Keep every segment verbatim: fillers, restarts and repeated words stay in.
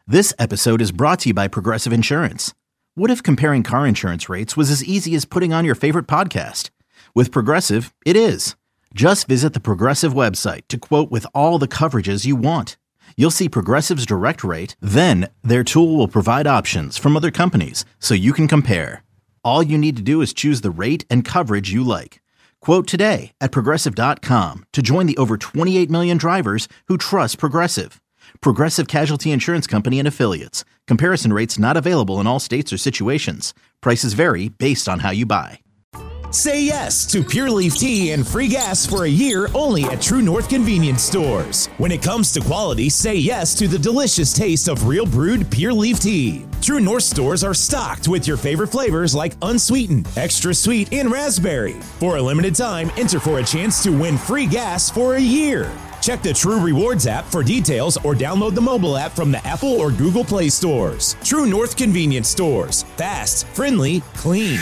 This episode is brought to you by Progressive Insurance. What if comparing car insurance rates was as easy as putting on your favorite podcast? With Progressive, it is. Just visit the Progressive website to quote with all the coverages you want. You'll see Progressive's direct rate, then their tool will provide options from other companies so you can compare. All you need to do is choose the rate and coverage you like. Quote today at Progressive dot com to join the over twenty-eight million drivers who trust Progressive. Progressive Casualty Insurance Company and Affiliates. Comparison rates not available in all states or situations. Prices vary based on how you buy. Say yes to Pure Leaf Tea and free gas for a year only at True North Convenience Stores. When it comes to quality, say yes to the delicious taste of real brewed Pure Leaf Tea. True North stores are stocked with your favorite flavors like unsweetened, extra sweet, and raspberry. For a limited time, enter for a chance to win free gas for a year. Check the True Rewards app for details or download the mobile app from the Apple or Google Play stores. True North Convenience Stores. Fast, friendly, clean.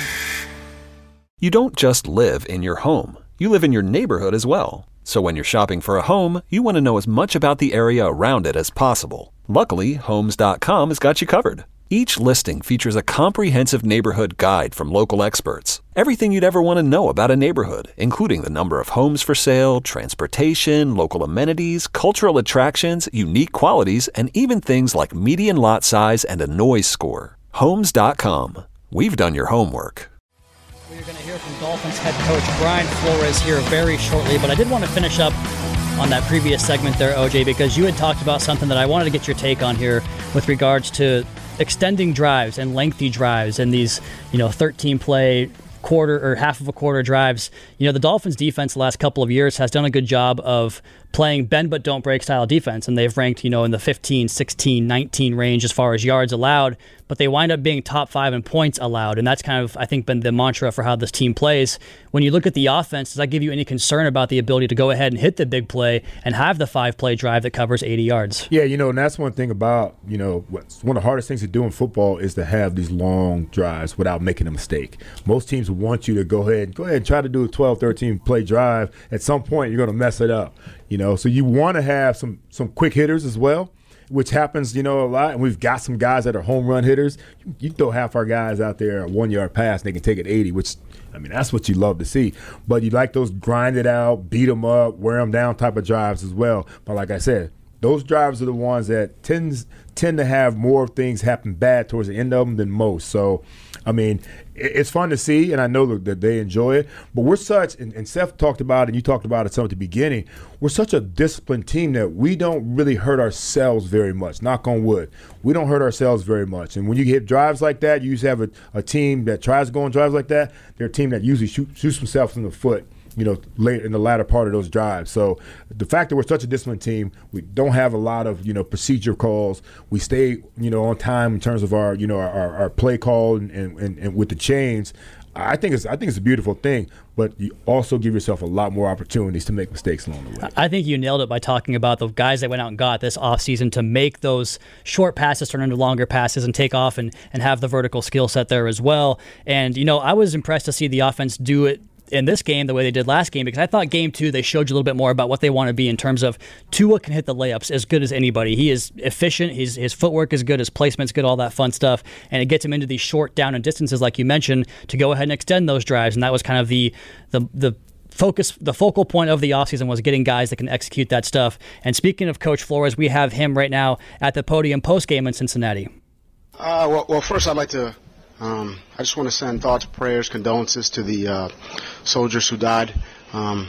You don't just live in your home. You live in your neighborhood as well. So when you're shopping for a home, you want to know as much about the area around it as possible. Luckily, Homes dot com has got you covered. Each listing features a comprehensive neighborhood guide from local experts. Everything you'd ever want to know about a neighborhood, including the number of homes for sale, transportation, local amenities, cultural attractions, unique qualities, and even things like median lot size and a noise score. Homes dot com. We've done your homework. We're going to hear from Dolphins head coach Brian Flores here very shortly, but I did want to finish up on that previous segment there, O J, because you had talked about something that I wanted to get your take on here with regards to extending drives and lengthy drives and these, you know, thirteen play quarter or half of a quarter drives. You know, the Dolphins defense the last couple of years has done a good job of playing bend but don't break style defense, and they've ranked, you know, in the fifteen, sixteen, nineteen range as far as yards allowed, but they wind up being top five in points allowed, and that's kind of, I think, been the mantra for how this team plays. When you look at the offense, does that give you any concern about the ability to go ahead and hit the big play and have the five-play drive that covers eighty yards? Yeah, you know, and that's one thing about, you know, what's one of the hardest things to do in football is to have these long drives without making a mistake. Most teams want you to go ahead, go ahead and try to do a twelve, thirteen play drive. At some point, you're going to mess it up. You know, so you want to have some some quick hitters as well, which happens, you know, a lot. And we've got some guys that are home run hitters. You, you throw half our guys out there a one-yard pass, and they can take it eighty, which, I mean, that's what you love to see. But you like those grind it out, beat them up, wear them down type of drives as well. But like I said, those drives are the ones that tends tend to have more things happen bad towards the end of them than most. So, I mean, it's fun to see, and I know that they enjoy it. But we're such, and Seth talked about it, and you talked about it some at the beginning, we're such a disciplined team that we don't really hurt ourselves very much, knock on wood. We don't hurt ourselves very much. And when you hit drives like that, you usually have a, a team that tries to go on drives like that. They're a team that usually shoot, shoots themselves in the foot, you know, late in the latter part of those drives. So the fact that we're such a disciplined team, we don't have a lot of, you know, procedure calls. We stay, you know, on time in terms of our, you know, our, our play call and, and, and with the chains. I think it's I think it's a beautiful thing, but you also give yourself a lot more opportunities to make mistakes along the way. I think you nailed it by talking about the guys that went out and got this offseason to make those short passes turn into longer passes and take off and, and have the vertical skill set there as well. And, you know, I was impressed to see the offense do it in this game the way they did last game, because I thought game two they showed you a little bit more about what they want to be in terms of Tua can hit the layups as good as anybody. He is efficient, his, his footwork is good, his placement's good, all that fun stuff, and it gets him into these short down and distances like you mentioned to go ahead and extend those drives, and that was kind of the the the focus, the focal point of the offseason was getting guys that can execute that stuff. And speaking of Coach Flores, we have him right now at the podium post-game in Cincinnati. Uh, well, well, first I'd like to Um, I just want to send thoughts, prayers, condolences to the uh, soldiers who died um,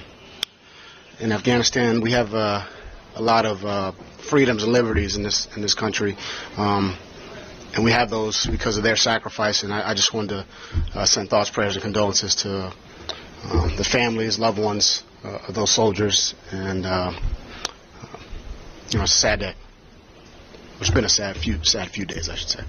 in Afghanistan. We have uh, a lot of uh, freedoms and liberties in this in this country, um, and we have those because of their sacrifice. And I, I just wanted to uh, send thoughts, prayers, and condolences to um, the families, loved ones uh, of those soldiers. And uh, you know, it's a sad day. It's been a sad few sad few days, I should say.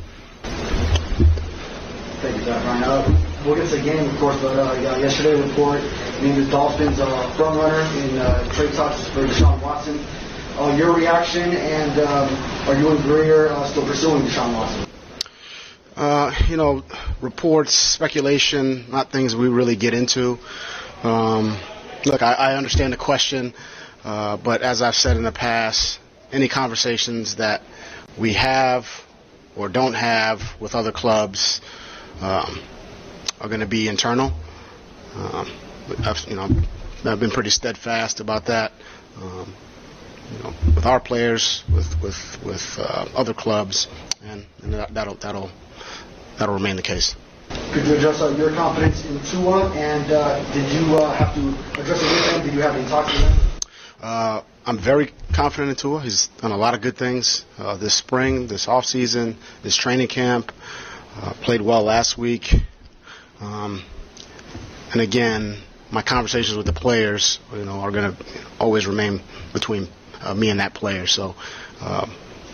Thank you, Brian. Uh, we'll get to the game, of course, but uh, yeah, yesterday report named the Dolphins uh, front runner in uh, trade talks for Deshaun Watson. Uh, your reaction, and um, are you and Greer uh, still pursuing Deshaun Watson? Uh, you know, reports, speculation, not things we really get into. Um, look, I, I understand the question, uh, but as I've said in the past, any conversations that we have or don't have with other clubs um, are going to be internal. Um, I've, you know, I've been pretty steadfast about that. Um, you know, with our players, with with with uh, other clubs, and, and that, that'll that'll that'll remain the case. Could you address uh, your confidence in Tua, and uh, did you uh, have to address it with him? Did you have any talks with him? Uh, I'm very confident in Tua. He's done a lot of good things uh, this spring, this off season, this training camp. Uh, played well last week, um, and again, my conversations with the players, you know, are going to always remain between uh, me and that player. So uh,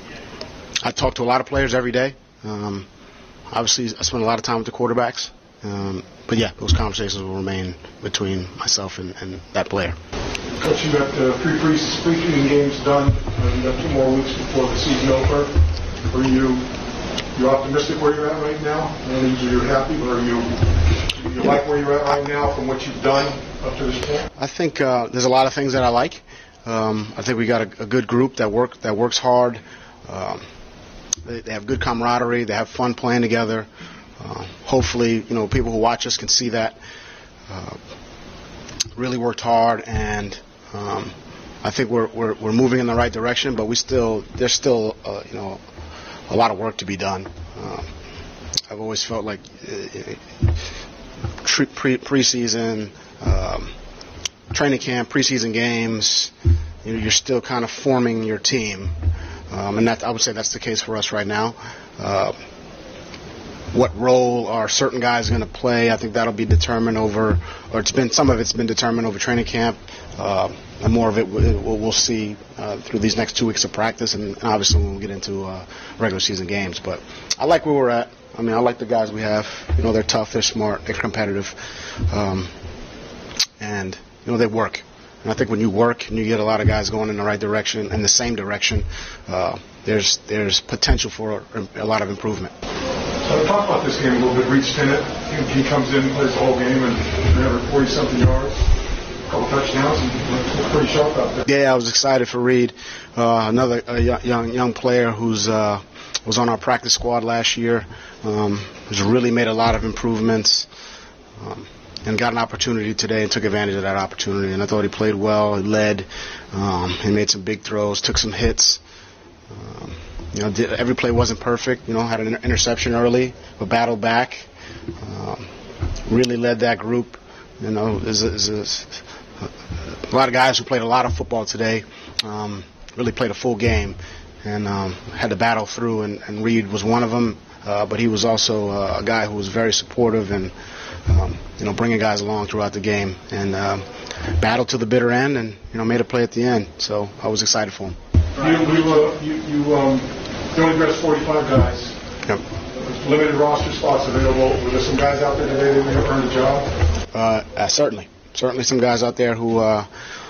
I talk to a lot of players every day. Um, obviously, I spend a lot of time with the quarterbacks. Um, but yeah, those conversations will remain between myself and, and that player. Coach, you got uh, three preseason games done. Uh, you got two more weeks before the season opener. Are you you optimistic where you're at right now? And are you happy, or are you you like where you're at right now from what you've done up to this point? I think uh, there's a lot of things that I like. Um, I think we got a, a good group that work that works hard. Um, they, they have good camaraderie. They have fun playing together. Uh, hopefully, you know, people who watch us can see that. Uh, really worked hard, and um, I think we're, we're we're moving in the right direction. But we still there's still uh, you know a lot of work to be done. Uh, I've always felt like uh, pre preseason, um, training camp, preseason games. You know, you're still kind of forming your team, um, and that I would say that's the case for us right now. Uh, What role are certain guys going to play? I think that'll be determined over, or it's been some of it's been determined over training camp, uh, and more of it we'll, we'll see uh, through these next two weeks of practice, and, and obviously when we get into uh, regular season games. But I like where we're at. I mean, I like the guys we have. You know, they're tough, they're smart, they're competitive, um, and you know they work. And I think when you work and you get a lot of guys going in the right direction, in the same direction, uh, there's there's potential for a, a lot of improvement. So talk about this game a little bit. Reed Stinnett, he comes in and plays the whole game and three hundred forty something yards, a couple touchdowns, and looks pretty sharp out there. Yeah, I was excited for Reed, uh, another uh, young young player who's uh, was on our practice squad last year. Um, has really made a lot of improvements, um, and got an opportunity today and took advantage of that opportunity. And I thought he played well. He led. Um, he made some big throws, took some hits. Um, You know, every play wasn't perfect. You know, had an interception early, but battled back. Um, really led that group. You know, there's a, there's a, a lot of guys who played a lot of football today. Um, really played a full game, and um, had to battle through. And, and Reed was one of them. Uh, but he was also uh, a guy who was very supportive and um, you know, bringing guys along throughout the game, and um, battled to the bitter end, and you know, made a play at the end. So I was excited for him. You, you, uh, you, you, um, you only dressed forty-five guys. Yep. Limited roster spots available. Were there some guys out there today that may have earned a job? Uh, uh, certainly, certainly some guys out there who uh,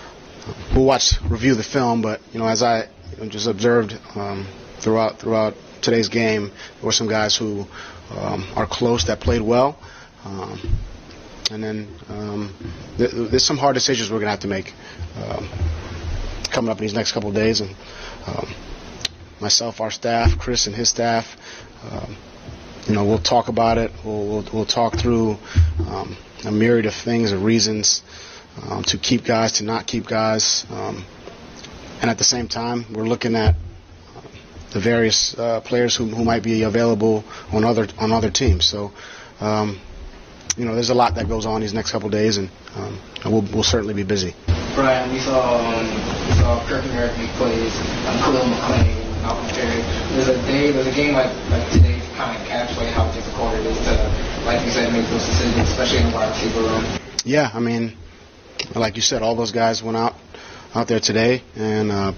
who watched review the film. But you know, as I just observed um, throughout throughout today's game, there were some guys who um, are close that played well. Um, and then um, th- there's some hard decisions we're gonna have to make um, coming up in these next couple of days, and um, myself, our staff, Chris and his staff, um, you know, we'll talk about it. We'll we'll, we'll talk through um, a myriad of things, of reasons um, to keep guys, to not keep guys, um, and at the same time, we're looking at uh, the various uh, players who who might be available on other on other teams. So. Um, You know, there's a lot that goes on these next couple of days, and, um, and we'll, we'll certainly be busy. Brian, we saw um, we saw Kirk Merrick make plays, um, Khalil McClain, Malcolm Perry. There's a day, there's a game like, like today to kind of encapsulate how difficult it is to, like you said, make those decisions, especially in the wide receiver room. Yeah, I mean, like you said, all those guys went out out there today and uh,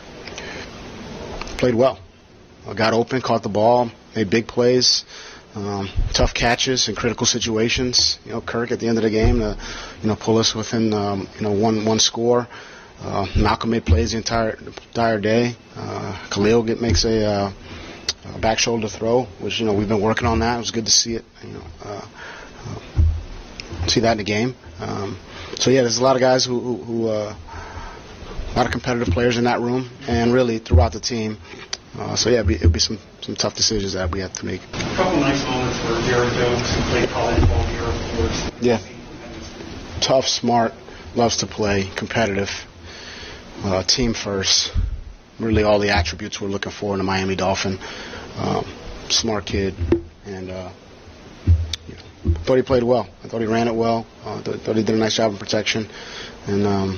played well. Uh, got open, caught the ball, made big plays. Um, tough catches in critical situations. You know, Kirk at the end of the game to, you know, pull us within, um, you know, one one score. Uh, Malcolm made plays the entire entire day. Uh, Khalil get, makes a, uh, a back shoulder throw, which you know we've been working on that. It was good to see it. You know, uh, uh, see that in the game. Um, so yeah, there's a lot of guys who, who, who uh, a lot of competitive players in that room, and really throughout the team. Uh, so yeah, it'll be, it'll be some, some tough decisions that we have to make. A couple nice moments for Jared Doaks, who played college ball here, of course. Yeah. Tough, smart, loves to play, competitive, uh, team first. Really all the attributes we're looking for in a Miami Dolphin. Um, smart kid, and uh, you know, I thought he played well. I thought he ran it well. I uh, th- thought he did a nice job in protection, and um,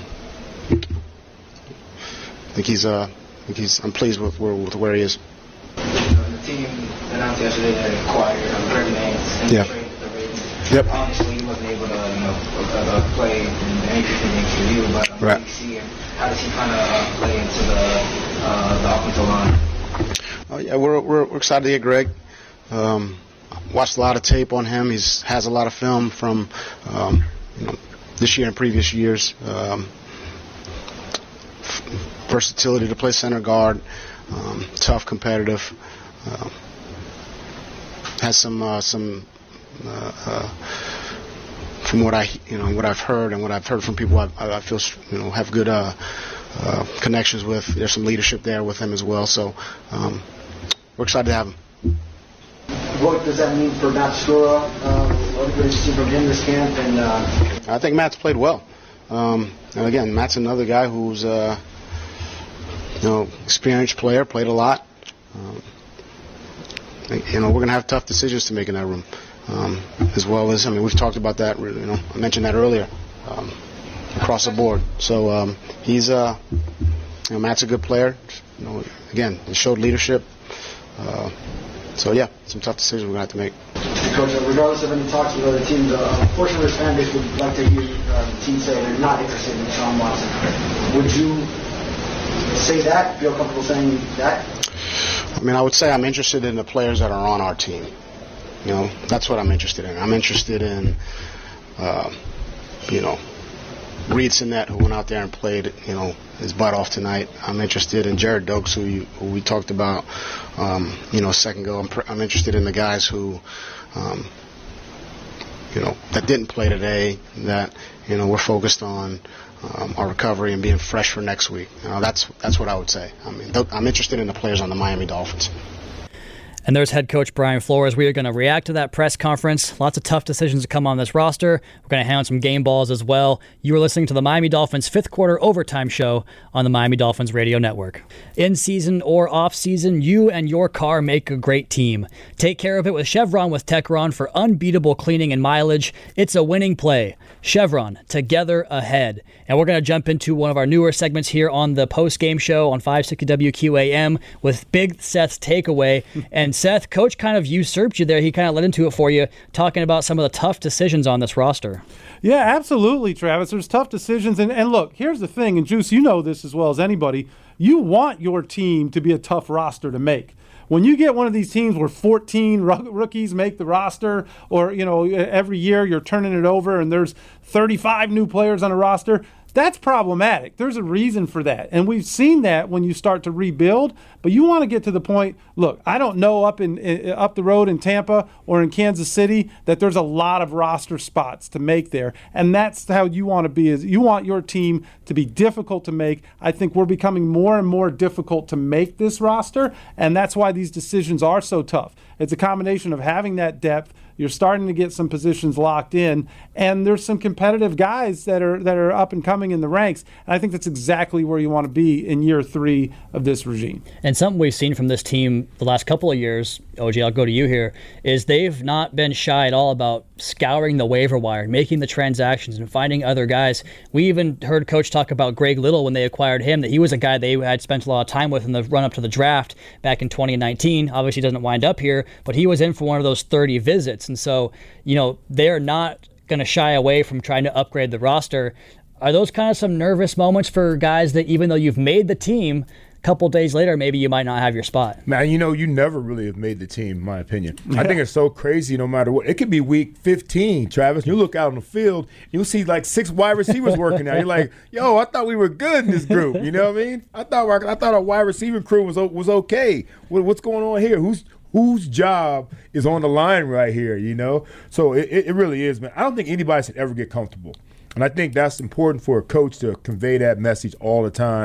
I think he's. Uh, I think he's. I'm pleased with where, with where he is. The team announced yesterday that it acquired um, Greg Nance and yeah. traded the Ravens. Yep. Obviously, he wasn't able to, you know, uh, uh, play in any games for you, but um, right. how do you see him? How does he kind of uh, play into the uh, the offensive line? Oh yeah, we're, we're we're excited to get Greg. Um, watched a lot of tape on him. He's has a lot of film from um, you know, this year and previous years. Um, versatility to play center guard, um, tough, competitive. Uh, has some uh, some uh, uh, from what I you know what I've heard and what I've heard from people I, I feel you know have good uh, uh, connections with. There's some leadership there with him as well. So um, we're excited to have him. What does that mean for Matt Skura? Uh, what did you see from him this camp? And uh... I think Matt's played well. Um, and again, Matt's another guy who's uh, you know experienced player, played a lot. Um, you know, we're going to have tough decisions to make in that room, um, as well as I mean, we've talked about that. You know, I mentioned that earlier, um, across the board. So um, he's uh, you know, Matt's a good player. You know, again, he showed leadership. Uh, so yeah, some tough decisions we're going to have to make. Coach, regardless of any talks with other teams, uh, a portion of this fan base would like to hear uh, the team say they're not interested in Sean Watson. Would you say that? Feel comfortable saying that? I mean, I would say I'm interested in the players that are on our team. You know, that's what I'm interested in. I'm interested in, uh, you know, Reed Sinnett, who went out there and played, you know, his butt off tonight. I'm interested in Jared Doaks, who, you, who we talked about, um, you know, a second ago. I'm, pr- I'm interested in the guys who, um, you know, that didn't play today, that, you know, we're focused on um, our recovery and being fresh for next week. You know, that's that's what I would say. I mean, th- I'm interested in the players on the Miami Dolphins. And there's head coach Brian Flores. We are going to react to that press conference. Lots of tough decisions to come on this roster. We're going to hand some game balls as well. You are listening to the Miami Dolphins fifth quarter overtime show on the Miami Dolphins radio network. In season or off season, you and your car make a great team. Take care of it with Chevron with Techron for unbeatable cleaning and mileage. It's a winning play. Chevron, together ahead. And we're going to jump into one of our newer segments here on the post-game show on five sixty W Q A M with Big Seth's Takeaway. And Seth, Coach kind of usurped you there. He kind of led into it for you, talking about some of the tough decisions on this roster. Yeah, absolutely, Travis. There's tough decisions. And, and look, here's the thing, and Juice, you know this as well as anybody. You want your team to be a tough roster to make. When you get one of these teams where fourteen rookies make the roster, or, you know, every year you're turning it over and there's thirty-five new players on a roster, that's problematic. There's a reason for that. And we've seen that when you start to rebuild, but you want to get to the point, look, I don't know up in, in up the road in Tampa or in Kansas City that there's a lot of roster spots to make there. And that's how you want to be, is you want your team to be difficult to make. I think we're becoming more and more difficult to make this roster, and that's why these decisions are so tough. It's a combination of having that depth. You're starting to get some positions locked in, and there's some competitive guys that are that are up and coming in the ranks. And I think that's exactly where you want to be in year three of this regime. And something we've seen from this team the last couple of years, O J, I'll go to you here, is they've not been shy at all about scouring the waiver wire, making the transactions and finding other guys. We even heard Coach talk about Greg Little when they acquired him, that he was a guy they had spent a lot of time with in the run-up to the draft back in twenty nineteen. Obviously doesn't wind up here, but he was in for one of those thirty visits. And so, you know, they're not going to shy away from trying to upgrade the roster. Are those kind of some nervous moments for guys that even though you've made the team, a couple days later, maybe you might not have your spot? Man, you know, you never really have made the team, in my opinion. Yeah. I think it's so crazy no matter what. It could be week fifteen, Travis. You look out on the field, you'll see like six wide receivers working out. You're like, yo, I thought we were good in this group. You know what I mean? I thought our, I thought our wide receiver crew was was okay. What, what's going on here? Who's Whose job is on the line right here, you know? So it, it really is, man. I don't think anybody should ever get comfortable. And I think that's important for a coach to convey that message all the time.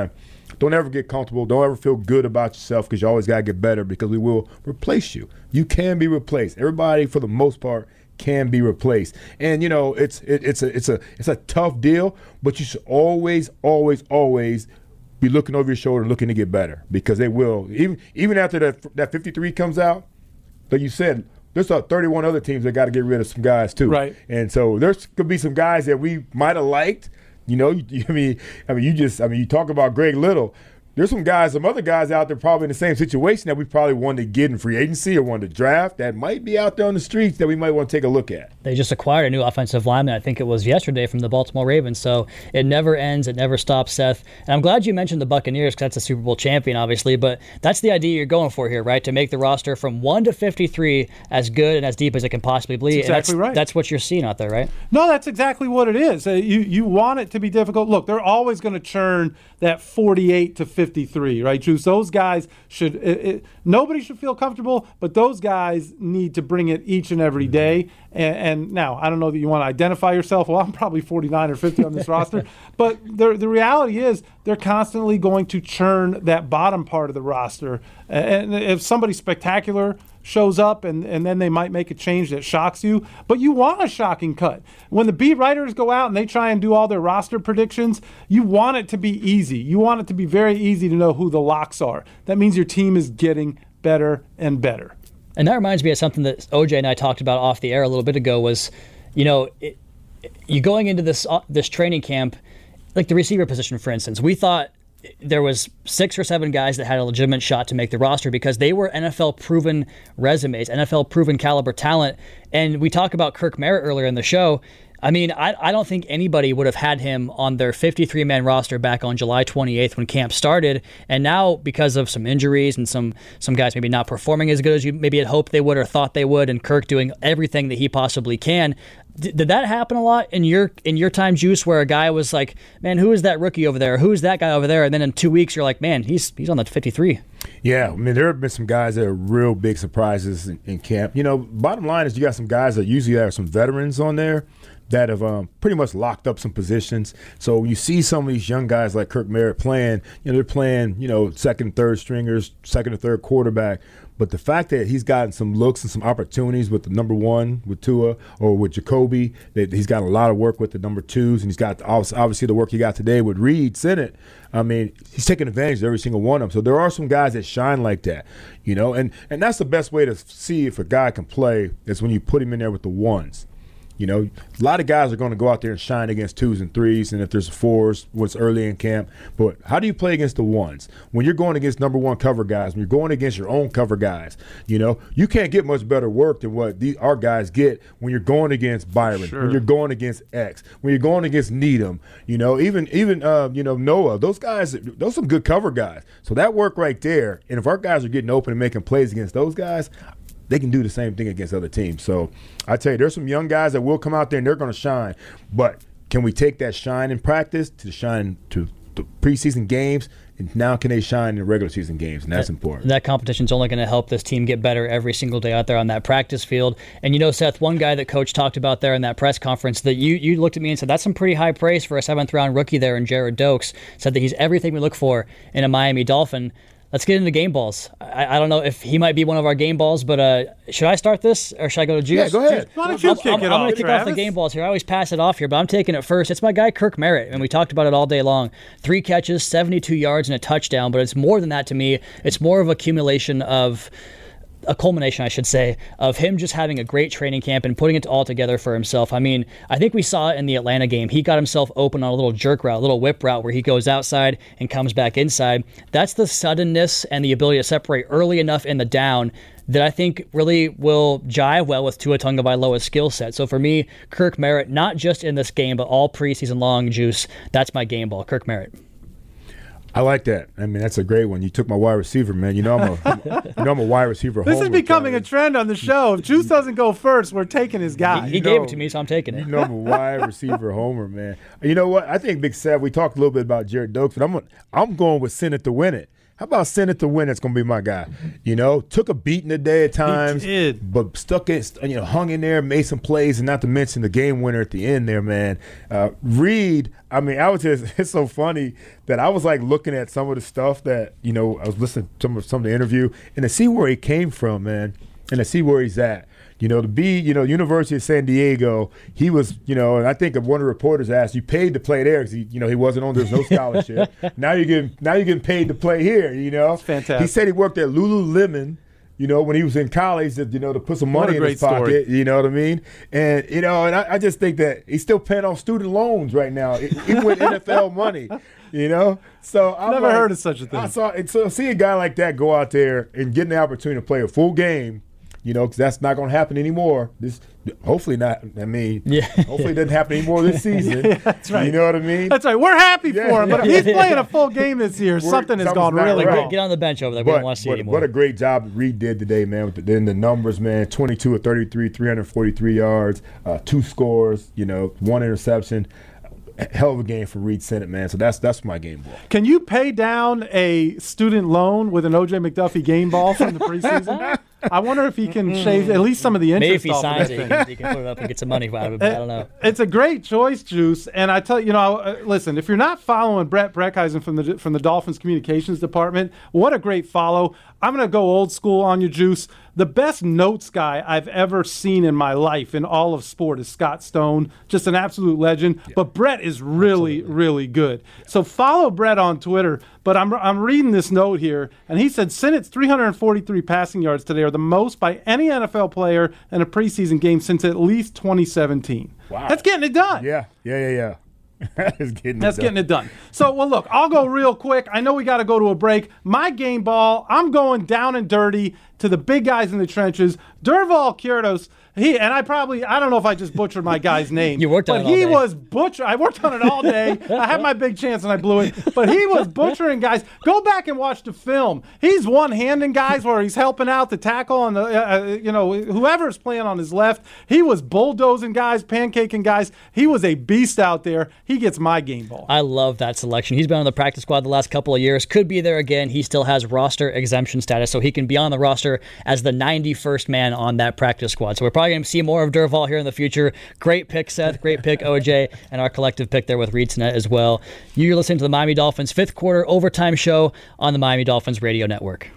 don't ever get comfortable. Don't ever feel good about yourself because you always got to get better because we will replace you. You can be replaced. Everybody, for the most part, can be replaced. And, you know, it's it, it's a it's a it's a tough deal, but you should always, always, always be looking over your shoulder, looking to get better because they will. Even even after that that fifty-three comes out, like you said, there's uh, thirty-one other teams that got to get rid of some guys too. Right. And so there's could be some guys that we might have liked. You know, you, I mean, I mean, you just, I mean, you talk about Greg Little. There's some guys, some other guys out there probably in the same situation that we probably wanted to get in free agency or wanted to draft that might be out there on the streets that we might want to take a look at. They just acquired a new offensive lineman, I think it was yesterday, from the Baltimore Ravens. So it never ends. It never stops, Seth. And I'm glad you mentioned the Buccaneers because that's a Super Bowl champion, obviously. But that's the idea you're going for here, right? To make the roster from one to fifty-three as good and as deep as it can possibly be. That's exactly and that's, right. That's what you're seeing out there, right? No, that's exactly what it is. Uh, you, you want it to be difficult. Look, they're always going to churn that forty-eight to fifty-three, right? Those guys should it, it, nobody should feel comfortable, but those guys need to bring it each and every day. And, and now, I don't know that you want to identify yourself. Well, I'm probably forty-nine or fifty on this roster, but the the reality is they're constantly going to churn that bottom part of the roster. And if somebody spectacular shows up and, and then they might make a change that shocks you, but you want a shocking cut. When the beat writers go out and they try and do all their roster predictions, you want it to be easy. You want it to be very easy to know who the locks are. That means your team is getting better and better. And that reminds me of something that O J and I talked about off the air a little bit ago was, you know, it, you going into this uh, this training camp, like the receiver position, for instance, we thought there was six or seven guys that had a legitimate shot to make the roster because they were N F L-proven resumes, N F L-proven caliber talent. And we talked about Kirk Merritt earlier in the show. I mean, I, I don't think anybody would have had him on their fifty-three man roster back on July twenty-eighth when camp started. And now, because of some injuries and some some guys maybe not performing as good as you maybe had hoped they would or thought they would, and Kirk doing everything that he possibly can, d- did that happen a lot in your in your time, Juice, where a guy was like, man, who is that rookie over there? Who is that guy over there? And then in two weeks, you're like, man, he's he's on the fifty-three. Yeah, I mean, there have been some guys that are real big surprises in, in camp. You know, bottom line is you got some guys that usually have some veterans on there that have um, pretty much locked up some positions. So you see some of these young guys like Kirk Merritt playing, you know, they're playing, you know, second, third stringers, second or third quarterback. But the fact that he's gotten some looks and some opportunities with the number one, with Tua, or with Jacoby, that he's got a lot of work with the number twos, and he's got obviously the work he got today with Reed Sinnott. I mean, he's taking advantage of every single one of them. So there are some guys that shine like that, you know, and, and that's the best way to see if a guy can play is when you put him in there with the ones. You know, a lot of guys are going to go out there and shine against twos and threes, and if there's fours, what's early in camp. But how do you play against the ones? When you're going against number one cover guys, when you're going against your own cover guys, you know, you can't get much better work than what these, our guys get when you're going against Byron, sure. when you're going against X, when you're going against Needham, you know, even, even uh, you know, Noah. Those guys, those are some good cover guys. So that work right there, and if our guys are getting open and making plays against those guys, they can do the same thing against other teams. So I tell you, there's some young guys that will come out there and they're going to shine. But can we take that shine in practice to shine to the preseason games? And now can they shine in regular season games? And that's that, important. That competition is only going to help this team get better every single day out there on that practice field. And you know, Seth, one guy that Coach talked about there in that press conference that you you looked at me and said, that's some pretty high praise for a seventh round rookie there in Jared Dokes. Said that he's everything we look for in a Miami Dolphin. Let's get into game balls. I, I don't know if he might be one of our game balls, but uh, should I start this or should I go to Juice? Yeah, go ahead. Why don't you I'm, kick I'm, it I'm off, going to kick Travis? off the game balls here. I always pass it off here, but I'm taking it first. It's my guy Kirk Merritt, and we talked about it all day long. Three catches, seventy-two yards, and a touchdown, but it's more than that to me. It's more of a accumulation of a culmination, I should say, of him just having a great training camp and putting it all together for himself. I mean, I think we saw it in the Atlanta game. He got himself open on a little jerk route, a little whip route where he goes outside and comes back inside. That's the suddenness and the ability to separate early enough in the down that I think really will jive well with Tua Tagovailoa's skill set. So for me, Kirk Merritt, not just in this game, but all preseason long, Juice, that's my game ball, Kirk Merritt. I like that. I mean, that's a great one. You took my wide receiver, man. You know I'm a, you know I'm a wide receiver. This is becoming a trend on the show. If Juice doesn't go first, we're taking his guy. He, he gave it to me, so I'm taking it. You know I'm a wide receiver homer, man. You know what? I think Big Sav, we talked a little bit about Jared Dokes, but I'm I'm going with Sinnott to win it. How about Sennett to win? That's going to be my guy. You know, took a beating today at times, He did. but stuck it, you know, hung in there, made some plays, and not to mention the game winner at the end there, man. Uh, Reed, I mean, I was just, it's so funny that I was like looking at some of the stuff that, you know, I was listening to some of, some of the interview, and to see where he came from, man, and to see where he's at. You know, to be, you know, University of San Diego, he was, you know, and I think if one of the reporters asked, you paid to play there because, he, you know, he wasn't on, there's no scholarship. now you're getting now you're getting paid to play here, you know. That's fantastic. He said he worked at Lululemon, you know, when he was in college, that, you know, to put some money in his pocket, story. you know what I mean? And, you know, and I, I just think that he's still paying off student loans right now, even with N F L money, you know. So I've never like, heard of such a thing. I saw, and so see a guy like that go out there and get the opportunity to play a full game. You know, because that's not going to happen anymore. This, hopefully not. I mean, yeah. hopefully it doesn't happen anymore this season. Yeah, that's right. You know what I mean? That's right. We're happy Yeah, for him, but yeah. if he's playing a full game this year, something has something's gone not really right. wrong. Get on the bench over there. We But, don't want to see but it anymore. what a great job Reed did today, man. With the, then the numbers, man. twenty-two of thirty-three, three hundred forty-three yards, uh, two scores, you know, one interception. Hell of a game for Reed Sennett, man. So that's that's my game ball. Can you pay down a student loan with an O J McDuffie game ball from the preseason? I wonder if he can shave at least some of the interest Maybe if he off signs of it, that he thing. can, he can put it up and get some money out of it. But I don't know. It's a great choice, Juice. And I tell you, you know, uh, listen, if you're not following Brett Breckheisen from the from the Dolphins communications department, what a great follow. I'm going to go old school on you, Juice. The best notes guy I've ever seen in my life in all of sport is Scott Stone, just an absolute legend. Yeah. But Brett is really, Absolutely. really good. Yeah. So follow Brett on Twitter. But I'm I'm reading this note here, and he said Sennett's three hundred forty-three passing yards today are the most by any N F L player in a preseason game since at least twenty seventeen. Wow. That's getting it done. Yeah, yeah, yeah, yeah. That's getting That's it getting it done. So, well, look, I'll go real quick. I know we got to go to a break. My game ball, I'm going down and dirty to the big guys in the trenches. Durval Kierdos, he, and I probably, I don't know if I just butchered my guy's name. You worked on but it all he day. was butcher. I worked on it all day. I had my big chance and I blew it. But he was butchering guys. Go back and watch the film. He's one-handing guys where he's helping out the tackle and the, uh, you know, whoever's playing on his left. He was bulldozing guys, pancaking guys. He was a beast out there. He gets my game ball. I love that selection. He's been on the practice squad the last couple of years. Could be there again. He still has roster exemption status, so he can be on the roster as the ninety-first man on that practice squad. So we're probably going to see more of Durval here in the future. Great pick, Seth. Great pick, O J, and our collective pick there with Reed Sennett as well. You're listening to the Miami Dolphins fifth quarter overtime show on the Miami Dolphins Radio Network.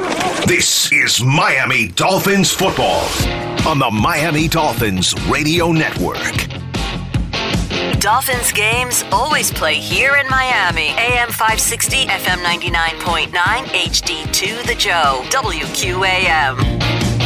This is Miami Dolphins football on the Miami Dolphins Radio Network. Dolphins games always play here in Miami. A M five sixty, F M ninety-nine point nine, H D two The Joe, W Q A M.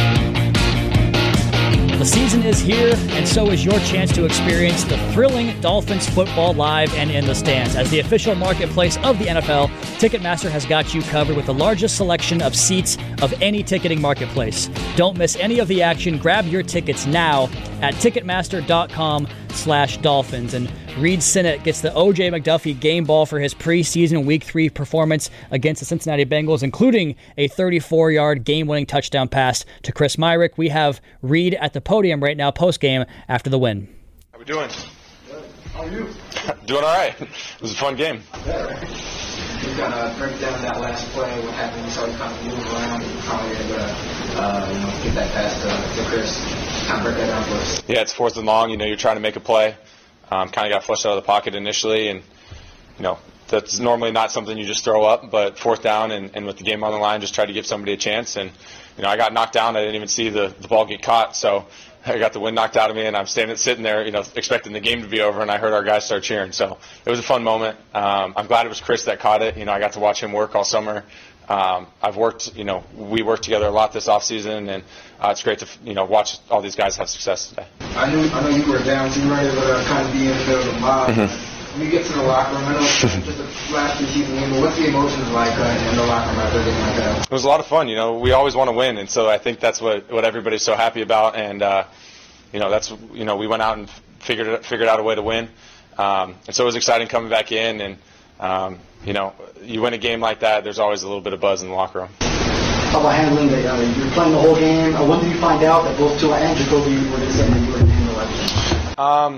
The season is here, and so is your chance to experience the thrilling Dolphins football live and in the stands. As the official marketplace of the N F L, Ticketmaster has got you covered with the largest selection of seats of any ticketing marketplace. Don't miss any of the action. Grab your tickets now at Ticketmaster.com slash Dolphins. And Reed Sennett gets the O J McDuffie game ball for his preseason Week three performance against the Cincinnati Bengals, including a thirty-four-yard game-winning touchdown pass to Chris Myrick. We have Reed at the podium right now, post-game, after the win. How we doing? Good. How are you? Doing all right. It was a fun game. Yeah, right. You kind of break down that last play, what happened, you saw you kind of move around, and you finally able to uh, you know, get that pass to, to Chris. Kind of break that down for us. Yeah, it's fourth and long. You know, you're trying to make a play. Um, kind of got flushed out of the pocket initially, and, you know, that's normally not something you just throw up, but fourth down and, and with the game on the line, just try to give somebody a chance. And, you know, I got knocked down. I didn't even see the, the ball get caught, so I got the wind knocked out of me, and I'm standing sitting there, you know, expecting the game to be over, and I heard our guys start cheering. So it was a fun moment. Um, I'm glad it was Chris that caught it. You know, I got to watch him work all summer. Um, I've worked, you know, we worked together a lot this offseason, and uh, it's great to, you know, watch all these guys have success today. I knew, I know you were down, so you were ready to kind of be in the middle of the mob. Mm-hmm. When you get to the locker room, I know it's just the last preseason game, but what's the emotions like uh, in the locker room after a game like that? It was a lot of fun. You know, we always want to win, and so I think that's what, what everybody's so happy about. And uh, you know, that's you know, we went out and figured it, figured out a way to win, um, and so it was exciting coming back in. And um, you know, you win a game like that, there's always a little bit of buzz in the locker room. How about handling it? I mean, you're playing the whole game. Uh, when did you find out that both Tua and Jacoby were the same that you were handling? Um,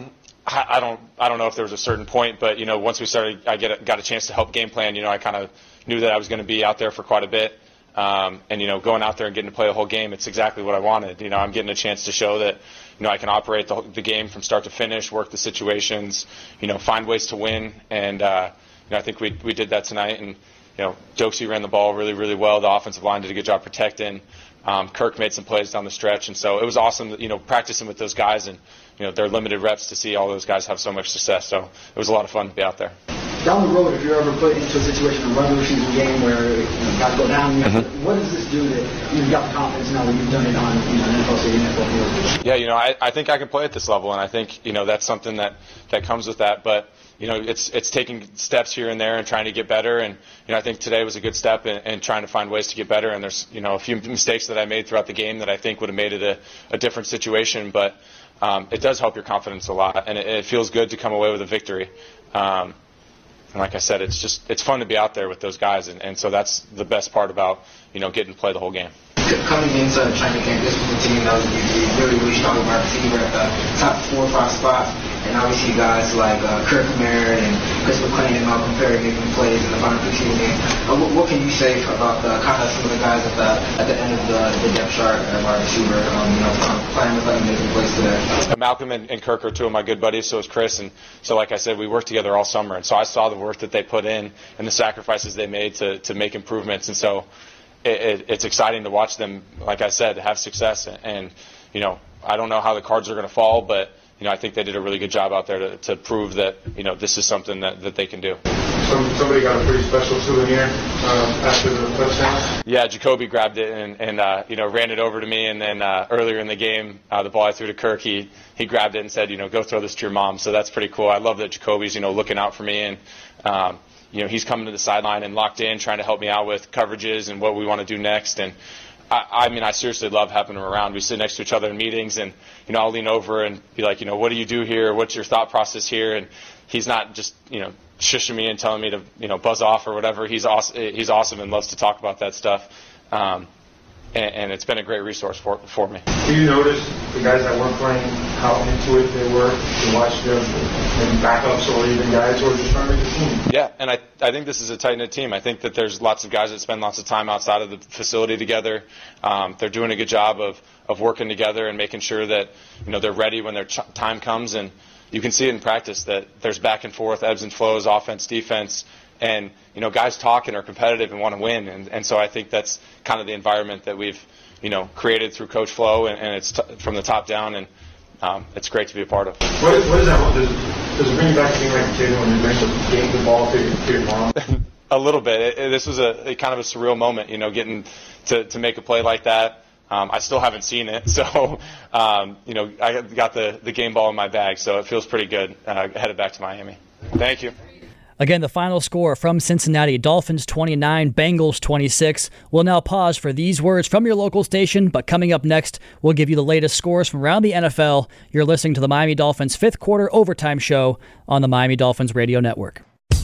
I, I don't I don't know if there was a certain point, but you know, once we started, I get a, got a chance to help game plan. You know, I kind of knew that I was going to be out there for quite a bit, um, and you know, going out there and getting to play the whole game, it's exactly what I wanted. You know, I'm getting a chance to show that you know I can operate the, the game from start to finish, work the situations, you know, find ways to win, and uh, you know, I think we we did that tonight. And you know, Doxie ran the ball really really well. The offensive line did a good job protecting. Um, Kirk made some plays down the stretch, and so it was awesome, you know, practicing with those guys and, you know, their limited reps to see all those guys have so much success. So it was a lot of fun to be out there. Down the road, if you're ever put into a situation, a regular season game where you know, guys go down, you know, mm-hmm. what does this do that you've got the confidence now that you've done it on, you know, N F L City, N F L field? Yeah, you know, I, I think I can play at this level, and I think, you know, that's something that, that comes with that. But you know, it's it's taking steps here and there and trying to get better. And, you know, I think today was a good step in, in trying to find ways to get better. And there's, you know, a few mistakes that I made throughout the game that I think would have made it a, a different situation. But um, it does help your confidence a lot. And it, it feels good to come away with a victory. Um, and like I said, it's just it's fun to be out there with those guys. And, and so that's the best part about, you know, getting to play the whole game. Coming into training camp, this was a team that was really, really strong wide receiver at the top four or five spots. And obviously guys like uh, Kirk Merritt and Chris McClain and Malcolm Perry making plays in the final preseason game. Uh, what, what can you say about the, kind of some of the guys at the at the end of the, the depth chart at wide receiver, um, you know, playing with them making plays today? Uh, Malcolm and, and Kirk are two of my good buddies, so is Chris. And so, like I said, we worked together all summer. And so I saw the work that they put in and the sacrifices they made to, to make improvements. And so it, it, it's exciting to watch them, like I said, have success. And, and you know, I don't know how the cards are going to fall, but you know, I think they did a really good job out there to, to prove that, you know, this is something that, that they can do. Some, somebody got a pretty special souvenir uh, after the touchdown? Yeah, Jacoby grabbed it and, and uh, you know, ran it over to me. And then uh, earlier in the game, uh, the ball I threw to Kirk, he, he grabbed it and said, you know, go throw this to your mom. So that's pretty cool. I love that Jacoby's, you know, looking out for me. And, um, you know, he's coming to the sideline and locked in, trying to help me out with coverages and what we want to do next. And I, I mean, I seriously love having him around. We sit next to each other in meetings, and you know, I'll lean over and be like, you know, what do you do here? What's your thought process here? And he's not just, you know, shushing me and telling me to, you know, buzz off or whatever. He's awesome. He's awesome and loves to talk about that stuff. Um, and, and it's been a great resource for for me. Do you notice the guys that weren't playing, how into it they were? You watch them and backups or even guys who are just trying to make a team? Yeah, and I I think this is a tight-knit team. I think that there's lots of guys that spend lots of time outside of the facility together. Um, they're doing a good job of, of working together and making sure that, you know, they're ready when their ch- time comes. And you can see it in practice that there's back and forth, ebbs and flows, offense, defense. And, you know, guys talk and are competitive and want to win. And, and so I think that's kind of the environment that we've, you know, created through Coach Flo, and, and it's t- from the top down, and um, it's great to be a part of. What is, what is that? Does, does it bring you back to being like a kid when you eventually gave the ball to your, to your mom? A little bit. It, it, this was a, a kind of a surreal moment, you know, getting to, to make a play like that. Um, I still haven't seen it, so, um, you know, I got the, the game ball in my bag, so it feels pretty good uh, headed back to Miami. Thank you. Again, the final score from Cincinnati: Dolphins twenty-nine, Bengals twenty-six. We'll now pause for these words from your local station, but coming up next, we'll give you the latest scores from around the N F L. You're listening to the Miami Dolphins fifth quarter overtime show on the Miami Dolphins Radio Network.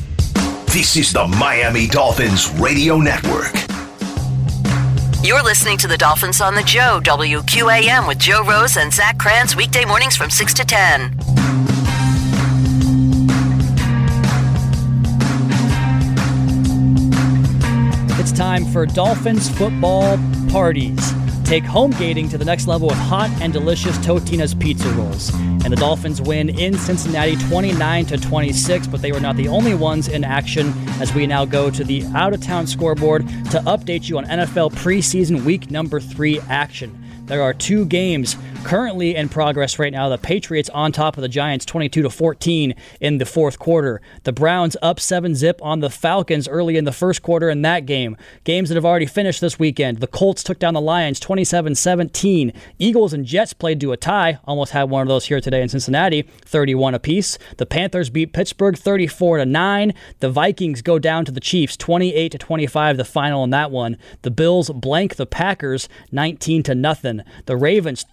This is the Miami Dolphins Radio Network. You're listening to the Dolphins on the Joe, W Q A M, with Joe Rose and Zach Krantz, weekday mornings from six to ten. It's time for Dolphins football parties. Take home gating to the next level with hot and delicious Totino's pizza rolls. And the Dolphins win in Cincinnati twenty-nine to twenty-six, but they were not the only ones in action as we now go to the out-of-town scoreboard to update you on N F L preseason week number three action. There are two games currently in progress right now. The Patriots on top of the Giants twenty-two to fourteen in the fourth quarter. The Browns up seven zip on the Falcons early in the first quarter in that game. Games that have already finished this weekend. The Colts took down the Lions twenty-seven seventeen. Eagles and Jets played to a tie. Almost had one of those here today in Cincinnati, thirty-one apiece. The Panthers beat Pittsburgh thirty-four to nine. The Vikings go down to the Chiefs twenty-eight to twenty-five, the final in that one. The Bills blank the Packers nineteen to nothing. The Ravens thirty-seven